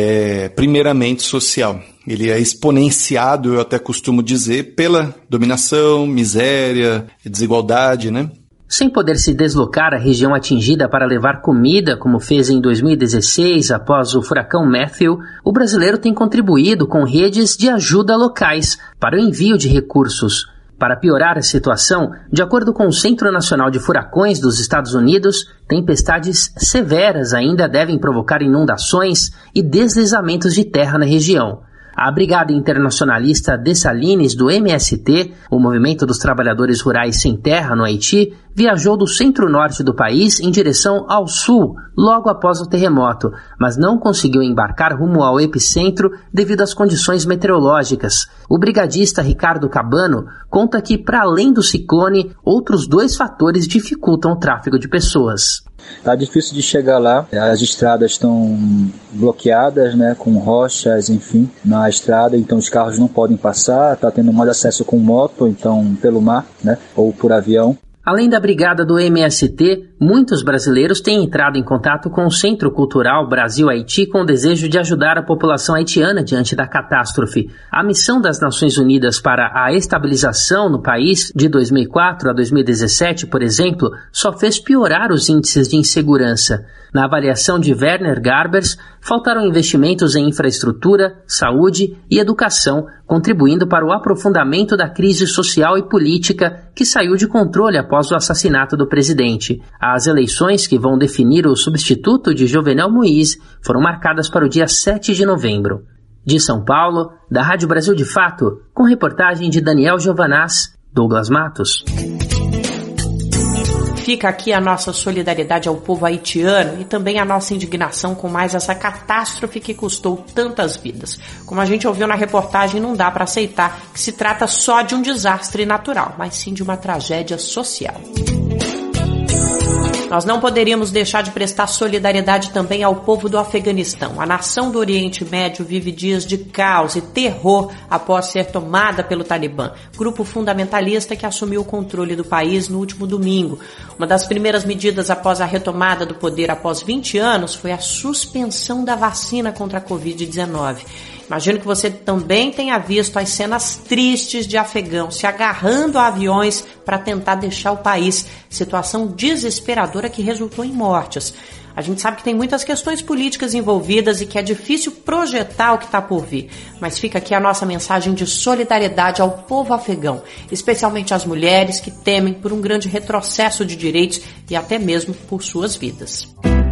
é primeiramente social. Ele é exponenciado, eu até costumo dizer, pela dominação, miséria, desigualdade, né? Sem poder se deslocar à região atingida para levar comida, como fez em dois mil e dezesseis, após o furacão Matthew, o brasileiro tem contribuído com redes de ajuda locais para o envio de recursos. Para piorar a situação, de acordo com o Centro Nacional de Furacões dos Estados Unidos, tempestades severas ainda devem provocar inundações e deslizamentos de terra na região. A Brigada Internacionalista Dessalines do M S T, o Movimento dos Trabalhadores Rurais Sem Terra no Haiti, viajou do centro-norte do país em direção ao sul, logo após o terremoto, mas não conseguiu embarcar rumo ao epicentro devido às condições meteorológicas. O brigadista Ricardo Cabano conta que, para além do ciclone, outros dois fatores dificultam o tráfego de pessoas. Tá difícil de chegar lá, as estradas estão bloqueadas, né, com rochas, enfim, na estrada, então os carros não podem passar, tá tendo mais acesso com moto, então pelo mar, né, ou por avião. Além da brigada do M S T, muitos brasileiros têm entrado em contato com o Centro Cultural Brasil-Haiti com o desejo de ajudar a população haitiana diante da catástrofe. A missão das Nações Unidas para a estabilização no país, de dois mil e quatro a dois mil e dezessete, por exemplo, só fez piorar os índices de insegurança. Na avaliação de Werner Garbers, faltaram investimentos em infraestrutura, saúde e educação contribuindo para o aprofundamento da crise social e política que saiu de controle após o assassinato do presidente. As eleições que vão definir o substituto de Jovenel Moïse foram marcadas para o dia sete de novembro. De São Paulo, da Rádio Brasil de Fato, com reportagem de Daniel Giovanaz, Douglas Matos. Fica aqui a nossa solidariedade ao povo haitiano e também a nossa indignação com mais essa catástrofe que custou tantas vidas. Como a gente ouviu na reportagem, não dá para aceitar que se trata só de um desastre natural, mas sim de uma tragédia social. Nós não poderíamos deixar de prestar solidariedade também ao povo do Afeganistão. A nação do Oriente Médio vive dias de caos e terror após ser tomada pelo Talibã, grupo fundamentalista que assumiu o controle do país no último domingo. Uma das primeiras medidas após a retomada do poder após vinte anos foi a suspensão da vacina contra a covid dezenove. Imagino que você também tenha visto as cenas tristes de afegãos se agarrando a aviões para tentar deixar o país. Situação desesperadora que resultou em mortes. A gente sabe que tem muitas questões políticas envolvidas e que é difícil projetar o que está por vir. Mas fica aqui a nossa mensagem de solidariedade ao povo afegão, especialmente às mulheres que temem por um grande retrocesso de direitos e até mesmo por suas vidas.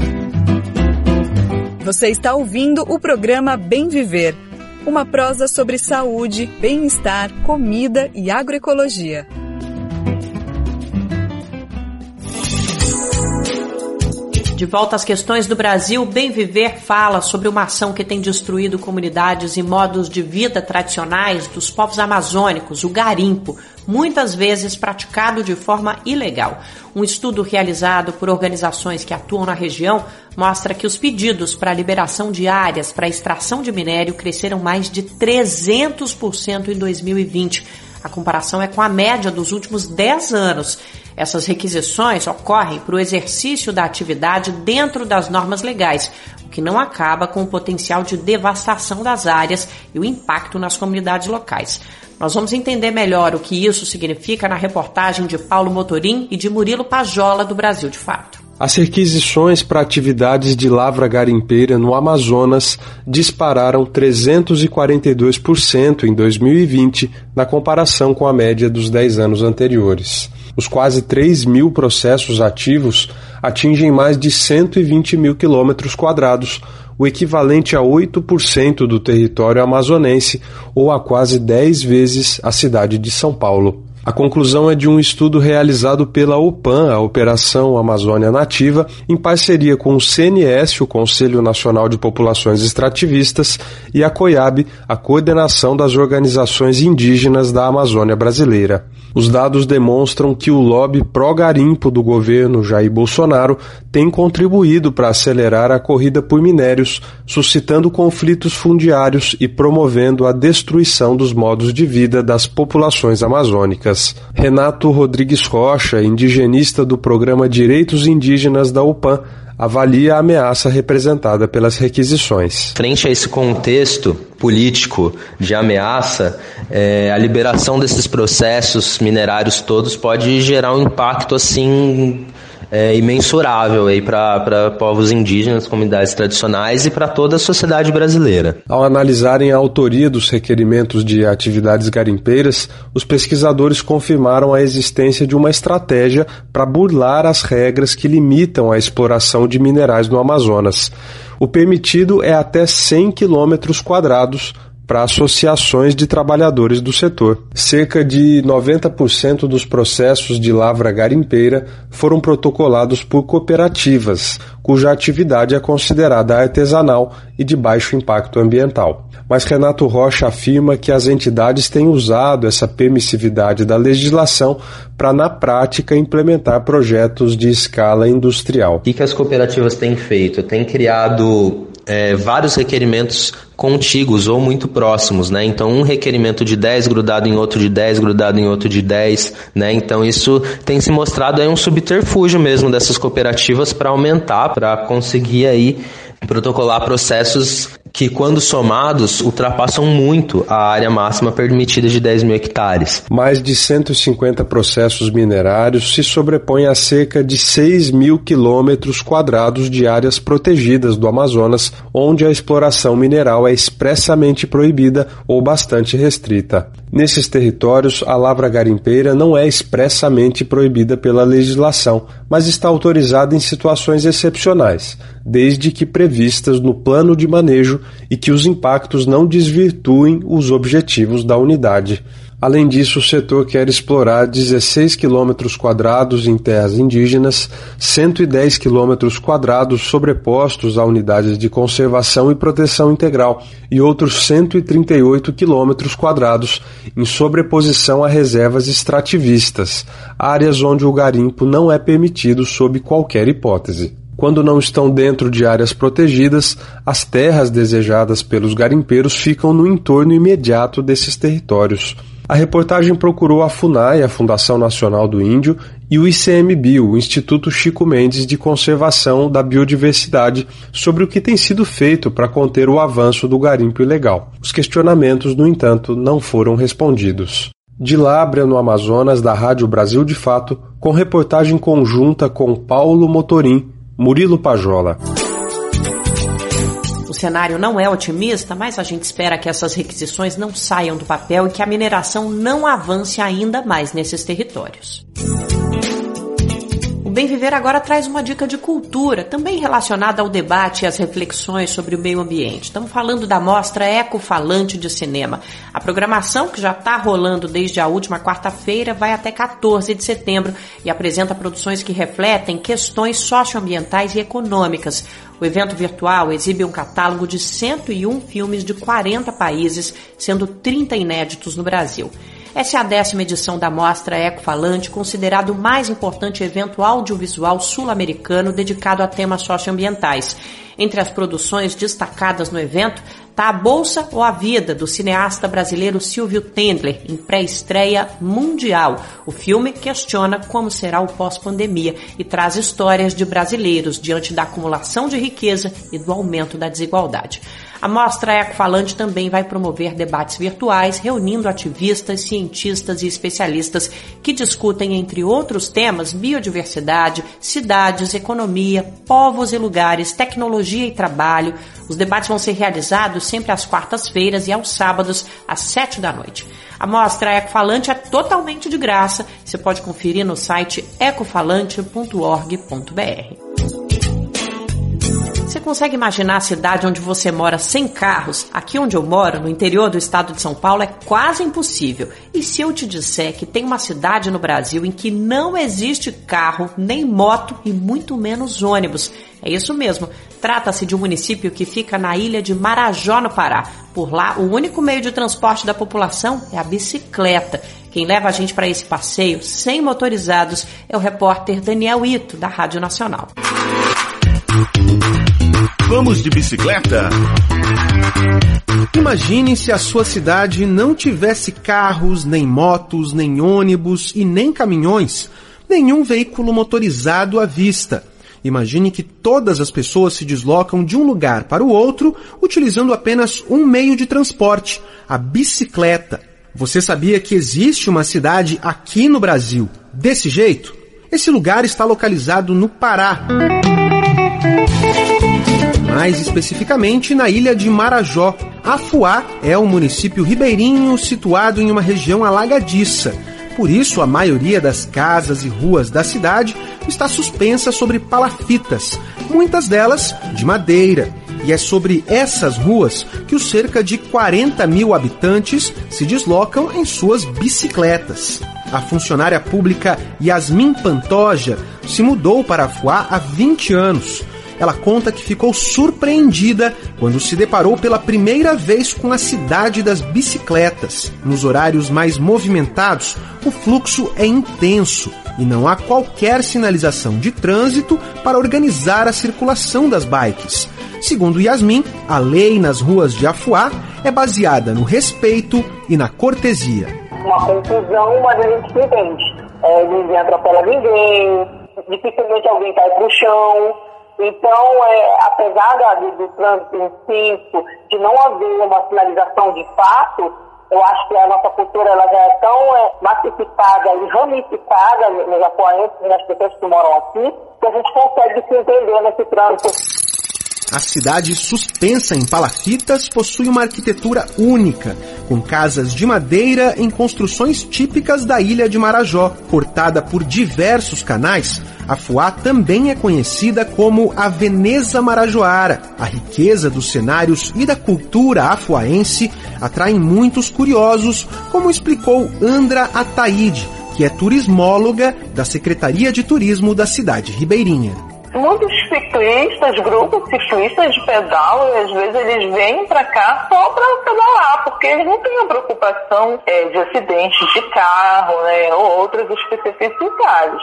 Você está ouvindo o programa Bem Viver, uma prosa sobre saúde, bem-estar, comida e agroecologia. De volta às questões do Brasil, Bem Viver fala sobre uma ação que tem destruído comunidades e modos de vida tradicionais dos povos amazônicos, o garimpo, muitas vezes praticado de forma ilegal. Um estudo realizado por organizações que atuam na região mostra que os pedidos para a liberação de áreas para extração de minério cresceram mais de trezentos por cento em dois mil e vinte. A comparação é com a média dos últimos dez anos. Essas requisições ocorrem para o exercício da atividade dentro das normas legais, o que não acaba com o potencial de devastação das áreas e o impacto nas comunidades locais. Nós vamos entender melhor o que isso significa na reportagem de Paulo Motorim e de Murilo Pajola, do Brasil de Fato. As requisições para atividades de lavra garimpeira no Amazonas dispararam trezentos e quarenta e dois por cento em dois mil e vinte, na comparação com a média dos dez anos anteriores. Os quase três mil processos ativos atingem mais de cento e vinte mil quilômetros quadrados, o equivalente a oito por cento do território amazonense ou a quase dez vezes a cidade de São Paulo. A conclusão é de um estudo realizado pela OPAN, a Operação Amazônia Nativa, em parceria com o C N S, o Conselho Nacional de Populações Extrativistas, e a COIAB, a Coordenação das Organizações Indígenas da Amazônia Brasileira. Os dados demonstram que o lobby pró-garimpo do governo Jair Bolsonaro tem contribuído para acelerar a corrida por minérios, suscitando conflitos fundiários e promovendo a destruição dos modos de vida das populações amazônicas. Renato Rodrigues Rocha, indigenista do programa Direitos Indígenas da OPAN, avalia a ameaça representada pelas requisições. Frente a esse contexto político de ameaça, é, a liberação desses processos minerários todos pode gerar um impacto assim é, imensurável para povos indígenas, comunidades tradicionais e para toda a sociedade brasileira. Ao analisarem a autoria dos requerimentos de atividades garimpeiras, os pesquisadores confirmaram a existência de uma estratégia para burlar as regras que limitam a exploração de minerais no Amazonas. O permitido é até cem quilômetros quadrados para associações de trabalhadores do setor. Cerca de noventa por cento dos processos de lavra garimpeira foram protocolados por cooperativas, cuja atividade é considerada artesanal e de baixo impacto ambiental. Mas Renato Rocha afirma que as entidades têm usado essa permissividade da legislação para, na prática, implementar projetos de escala industrial. O que as cooperativas têm feito? Têm criado é, vários requerimentos contíguos ou muito próximos, né? Então um requerimento de dez grudado em outro de dez, grudado em outro de dez, né? Então isso tem se mostrado aí um subterfúgio mesmo dessas cooperativas para aumentar, para conseguir aí protocolar processos que quando somados ultrapassam muito a área máxima permitida de dez mil hectares. Mais de cento e cinquenta processos minerários se sobrepõem a cerca de seis mil quilômetros quadrados de áreas protegidas do Amazonas, onde a exploração mineral é expressamente proibida ou bastante restrita. Nesses territórios, a lavra garimpeira não é expressamente proibida pela legislação, mas está autorizada em situações excepcionais, desde que previstas no plano de manejo e que os impactos não desvirtuem os objetivos da unidade. Além disso, o setor quer explorar dezesseis quilômetros quadrados em terras indígenas, cento e dez quilômetros quadrados sobrepostos a unidades de conservação e proteção integral e outros cento e trinta e oito quilômetros quadrados em sobreposição a reservas extrativistas, áreas onde o garimpo não é permitido sob qualquer hipótese. Quando não estão dentro de áreas protegidas, as terras desejadas pelos garimpeiros ficam no entorno imediato desses territórios. A reportagem procurou a FUNAI, a Fundação Nacional do Índio, e o I C M B I, o Instituto Chico Mendes de Conservação da Biodiversidade, sobre o que tem sido feito para conter o avanço do garimpo ilegal. Os questionamentos, no entanto, não foram respondidos. De Lábrea, no Amazonas, da Rádio Brasil de Fato, com reportagem conjunta com Paulo Motorim, Murilo Pajola. O cenário não é otimista, mas a gente espera que essas requisições não saiam do papel e que a mineração não avance ainda mais nesses territórios. O Bem Viver agora traz uma dica de cultura, também relacionada ao debate e às reflexões sobre o meio ambiente. Estamos falando da mostra Ecofalante de Cinema. A programação, que já está rolando desde a última quarta-feira, vai até quatorze de setembro e apresenta produções que refletem questões socioambientais e econômicas. O evento virtual exibe um catálogo de cento e um filmes de quarenta países, sendo trinta inéditos no Brasil. Essa é a décima edição da Mostra Ecofalante, considerado o mais importante evento audiovisual sul-americano dedicado a temas socioambientais. Entre as produções destacadas no evento está A Bolsa ou a Vida, do cineasta brasileiro Silvio Tendler, em pré-estreia mundial. O filme questiona como será o pós-pandemia e traz histórias de brasileiros diante da acumulação de riqueza e do aumento da desigualdade. A Mostra Ecofalante também vai promover debates virtuais, reunindo ativistas, cientistas e especialistas que discutem, entre outros temas, biodiversidade, cidades, economia, povos e lugares, tecnologia e trabalho. Os debates vão ser realizados sempre às quartas-feiras e aos sábados, às sete da noite. A Mostra Ecofalante é totalmente de graça. Você pode conferir no site ecofalante ponto org ponto br. Você consegue imaginar a cidade onde você mora sem carros? Aqui onde eu moro, no interior do estado de São Paulo, é quase impossível. E se eu te disser que tem uma cidade no Brasil em que não existe carro, nem moto e muito menos ônibus? É isso mesmo. Trata-se de um município que fica na ilha de Marajó, no Pará. Por lá, o único meio de transporte da população é a bicicleta. Quem leva a gente para esse passeio, sem motorizados, é o repórter Daniel Ito, da Rádio Nacional. Vamos de bicicleta? Imagine se a sua cidade não tivesse carros, nem motos, nem ônibus e nem caminhões, nenhum veículo motorizado à vista. Imagine que todas as pessoas se deslocam de um lugar para o outro utilizando apenas um meio de transporte, a bicicleta. Você sabia que existe uma cidade aqui no Brasil desse jeito? Esse lugar está localizado no Pará. Mais especificamente na ilha de Marajó. Afuá é um município ribeirinho situado em uma região alagadiça. Por isso, a maioria das casas e ruas da cidade está suspensa sobre palafitas, muitas delas de madeira. E é sobre essas ruas que os cerca de quarenta mil habitantes se deslocam em suas bicicletas. A funcionária pública Yasmin Pantoja se mudou para Afuá há vinte anos. Ela conta que ficou surpreendida quando se deparou pela primeira vez com a cidade das bicicletas. Nos horários mais movimentados, o fluxo é intenso e não há qualquer sinalização de trânsito para organizar a circulação das bikes. Segundo Yasmin, a lei nas ruas de Afuá é baseada no respeito e na cortesia. Uma confusão, mas a gente se entende. É, ninguém atropela ninguém, dificilmente alguém cai pro chão. Então, é, apesar da, do, do trânsito em cinco, de não haver uma sinalização de fato, eu acho que a nossa cultura ela já é tão é, massificada e ramificada nos apoiantes e nas pessoas que moram aqui, que a gente consegue se entender nesse trânsito. A cidade suspensa em palafitas possui uma arquitetura única, com casas de madeira em construções típicas da ilha de Marajó. Cortada por diversos canais, Afuá também é conhecida como a Veneza Marajoara. A riqueza dos cenários e da cultura afuaense atraem muitos curiosos, como explicou Andra Ataíde, que é turismóloga da Secretaria de Turismo da cidade ribeirinha. Muitos ciclistas, grupos ciclistas de pedal, às vezes eles vêm para cá só para pedalar, porque eles não têm a preocupação é, de acidentes de carro, né, ou outras especificidades.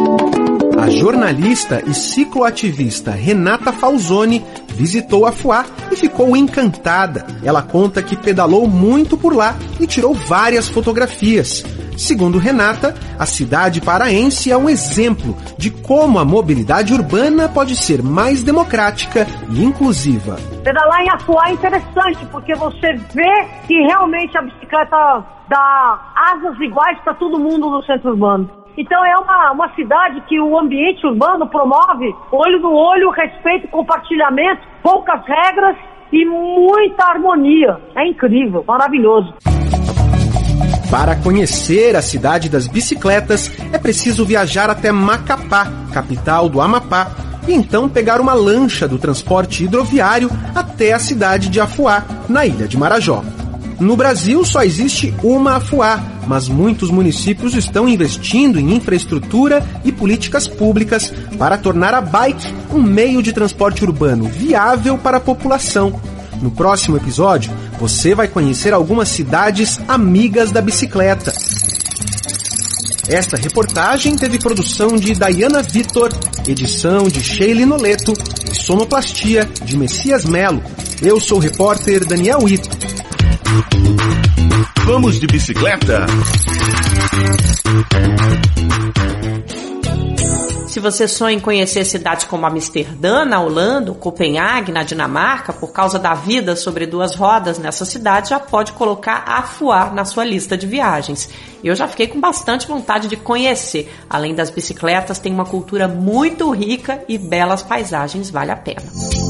A jornalista e cicloativista Renata Falzoni visitou Afuá e ficou encantada. Ela conta que pedalou muito por lá e tirou várias fotografias. Segundo Renata, a cidade paraense é um exemplo de como a mobilidade urbana pode ser mais democrática e inclusiva. Pedalar em Afuá é interessante, porque você vê que realmente a bicicleta dá asas iguais para todo mundo no centro urbano. Então é uma, uma cidade que o ambiente urbano promove olho no olho, respeito, compartilhamento, poucas regras e muita harmonia. É incrível, maravilhoso. Para conhecer a cidade das bicicletas, é preciso viajar até Macapá, capital do Amapá, e então pegar uma lancha do transporte hidroviário até a cidade de Afuá, na ilha de Marajó. No Brasil só existe uma Afuá, mas muitos municípios estão investindo em infraestrutura e políticas públicas para tornar a bike um meio de transporte urbano viável para a população. No próximo episódio, você vai conhecer algumas cidades amigas da bicicleta. Esta reportagem teve produção de Dayana Vitor, edição de Sheila Noleto e sonoplastia de Messias Melo. Eu sou o repórter Daniel Ito. Vamos de bicicleta? Se você sonha em conhecer cidades como Amsterdã, na Holanda, ou Copenhague, na Dinamarca, por causa da vida sobre duas rodas nessa cidade, já pode colocar Afuá na sua lista de viagens. Eu já fiquei com bastante vontade de conhecer. Além das bicicletas, tem uma cultura muito rica e belas paisagens, vale a pena.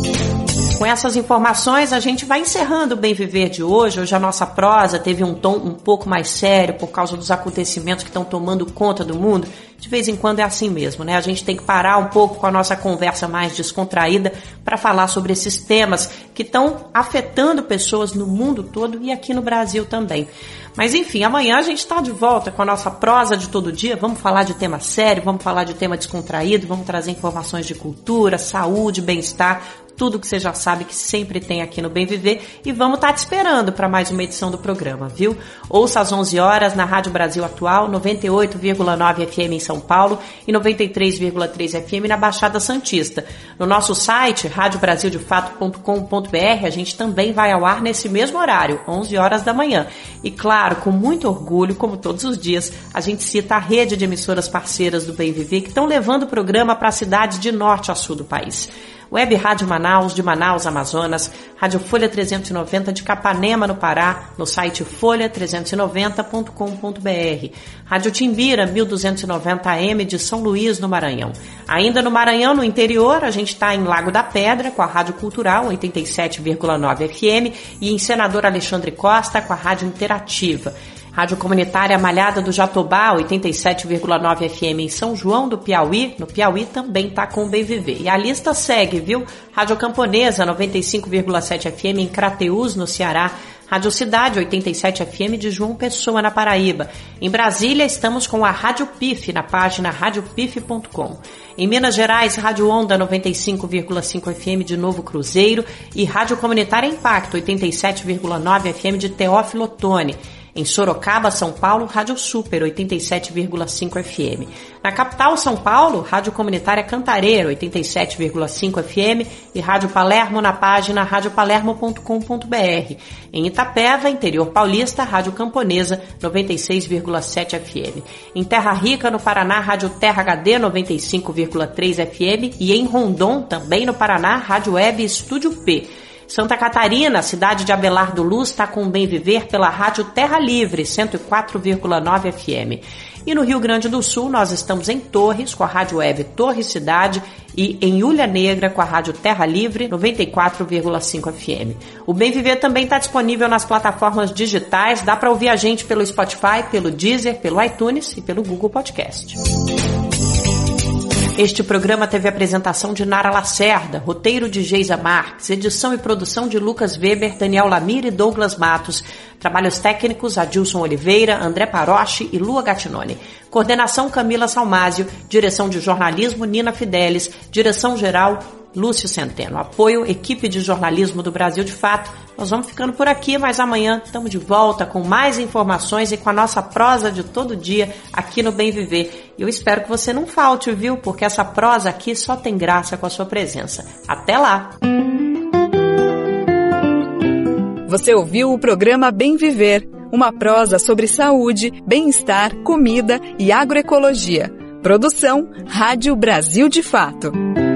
Com essas informações, a gente vai encerrando o Bem Viver de hoje. Hoje a nossa prosa teve um tom um pouco mais sério por causa dos acontecimentos que estão tomando conta do mundo. De vez em quando é assim mesmo, né? A gente tem que parar um pouco com a nossa conversa mais descontraída para falar sobre esses temas que estão afetando pessoas no mundo todo e aqui no Brasil também. Mas enfim, amanhã a gente está de volta com a nossa prosa de todo dia. Vamos falar de tema sério, vamos falar de tema descontraído, vamos trazer informações de cultura, saúde, bem-estar, tudo que você já sabe que sempre tem aqui no Bem Viver, e vamos estar te esperando para mais uma edição do programa, viu? Ouça às onze horas na Rádio Brasil Atual, noventa e oito vírgula nove F M em São Paulo e noventa e três vírgula três F M na Baixada Santista. No nosso site, rádio brasil de fato ponto com ponto b r, a gente também vai ao ar nesse mesmo horário, onze horas da manhã. E claro, com muito orgulho, como todos os dias, a gente cita a rede de emissoras parceiras do Bem Viver que estão levando o programa para cidades de norte a sul do país. Web Rádio Manaus, de Manaus, Amazonas, Rádio Folha trezentos e noventa de Capanema, no Pará, no site folha trezentos e noventa ponto com ponto b r. Rádio Timbira, mil duzentos e noventa A M de São Luís, no Maranhão. Ainda no Maranhão, no interior, a gente está em Lago da Pedra, com a Rádio Cultural, oitenta e sete vírgula nove F M, e em Senador Alexandre Costa, com a Rádio Interativa. Rádio Comunitária Malhada do Jatobá, oitenta e sete vírgula nove F M em São João do Piauí. No Piauí também tá com o Bem Viver. E a lista segue, viu? Rádio Camponesa, noventa e cinco vírgula sete F M em Crateús, no Ceará. Rádio Cidade, oitenta e sete F M de João Pessoa, na Paraíba. Em Brasília, estamos com a Rádio P I F, na página rádio p i f ponto com. Em Minas Gerais, Rádio Onda, noventa e cinco vírgula cinco F M de Novo Cruzeiro. E Rádio Comunitária Impacto, oitenta e sete vírgula nove F M de Teófilo Otoni. Em Sorocaba, São Paulo, Rádio Super, oitenta e sete vírgula cinco F M. Na capital, São Paulo, Rádio Comunitária Cantareira, oitenta e sete vírgula cinco F M e Rádio Palermo na página rádio palermo ponto com ponto b r. Em Itapeva, interior paulista, Rádio Camponesa, noventa e seis vírgula sete F M. Em Terra Rica, no Paraná, Rádio Terra H D, noventa e cinco vírgula três F M. E em Rondon, também no Paraná, Rádio Web Estúdio P. Santa Catarina, cidade de Abelardo Luz, está com o Bem Viver pela Rádio Terra Livre, cento e quatro vírgula nove F M. E no Rio Grande do Sul, nós estamos em Torres, com a Rádio Web Torres Cidade, e em Ilha Negra, com a Rádio Terra Livre, noventa e quatro vírgula cinco F M. O Bem Viver também está disponível nas plataformas digitais, dá para ouvir a gente pelo Spotify, pelo Deezer, pelo iTunes e pelo Google Podcast. Este programa teve apresentação de Nara Lacerda, roteiro de Geisa Marques, edição e produção de Lucas Weber, Daniel Lamir e Douglas Matos, trabalhos técnicos Adilson Oliveira, André Paroche e Lua Gattinone, coordenação Camila Salmásio, direção de jornalismo Nina Fidelis, direção geral Lúcio Centeno, apoio equipe de jornalismo do Brasil de Fato. Nós vamos ficando por aqui, mas amanhã estamos de volta com mais informações e com a nossa prosa de todo dia aqui no Bem Viver. E eu espero que você não falte, viu? Porque essa prosa aqui só tem graça com a sua presença. Até lá! Você ouviu o programa Bem Viver, uma prosa sobre saúde, bem-estar, comida e agroecologia. Produção Rádio Brasil de Fato.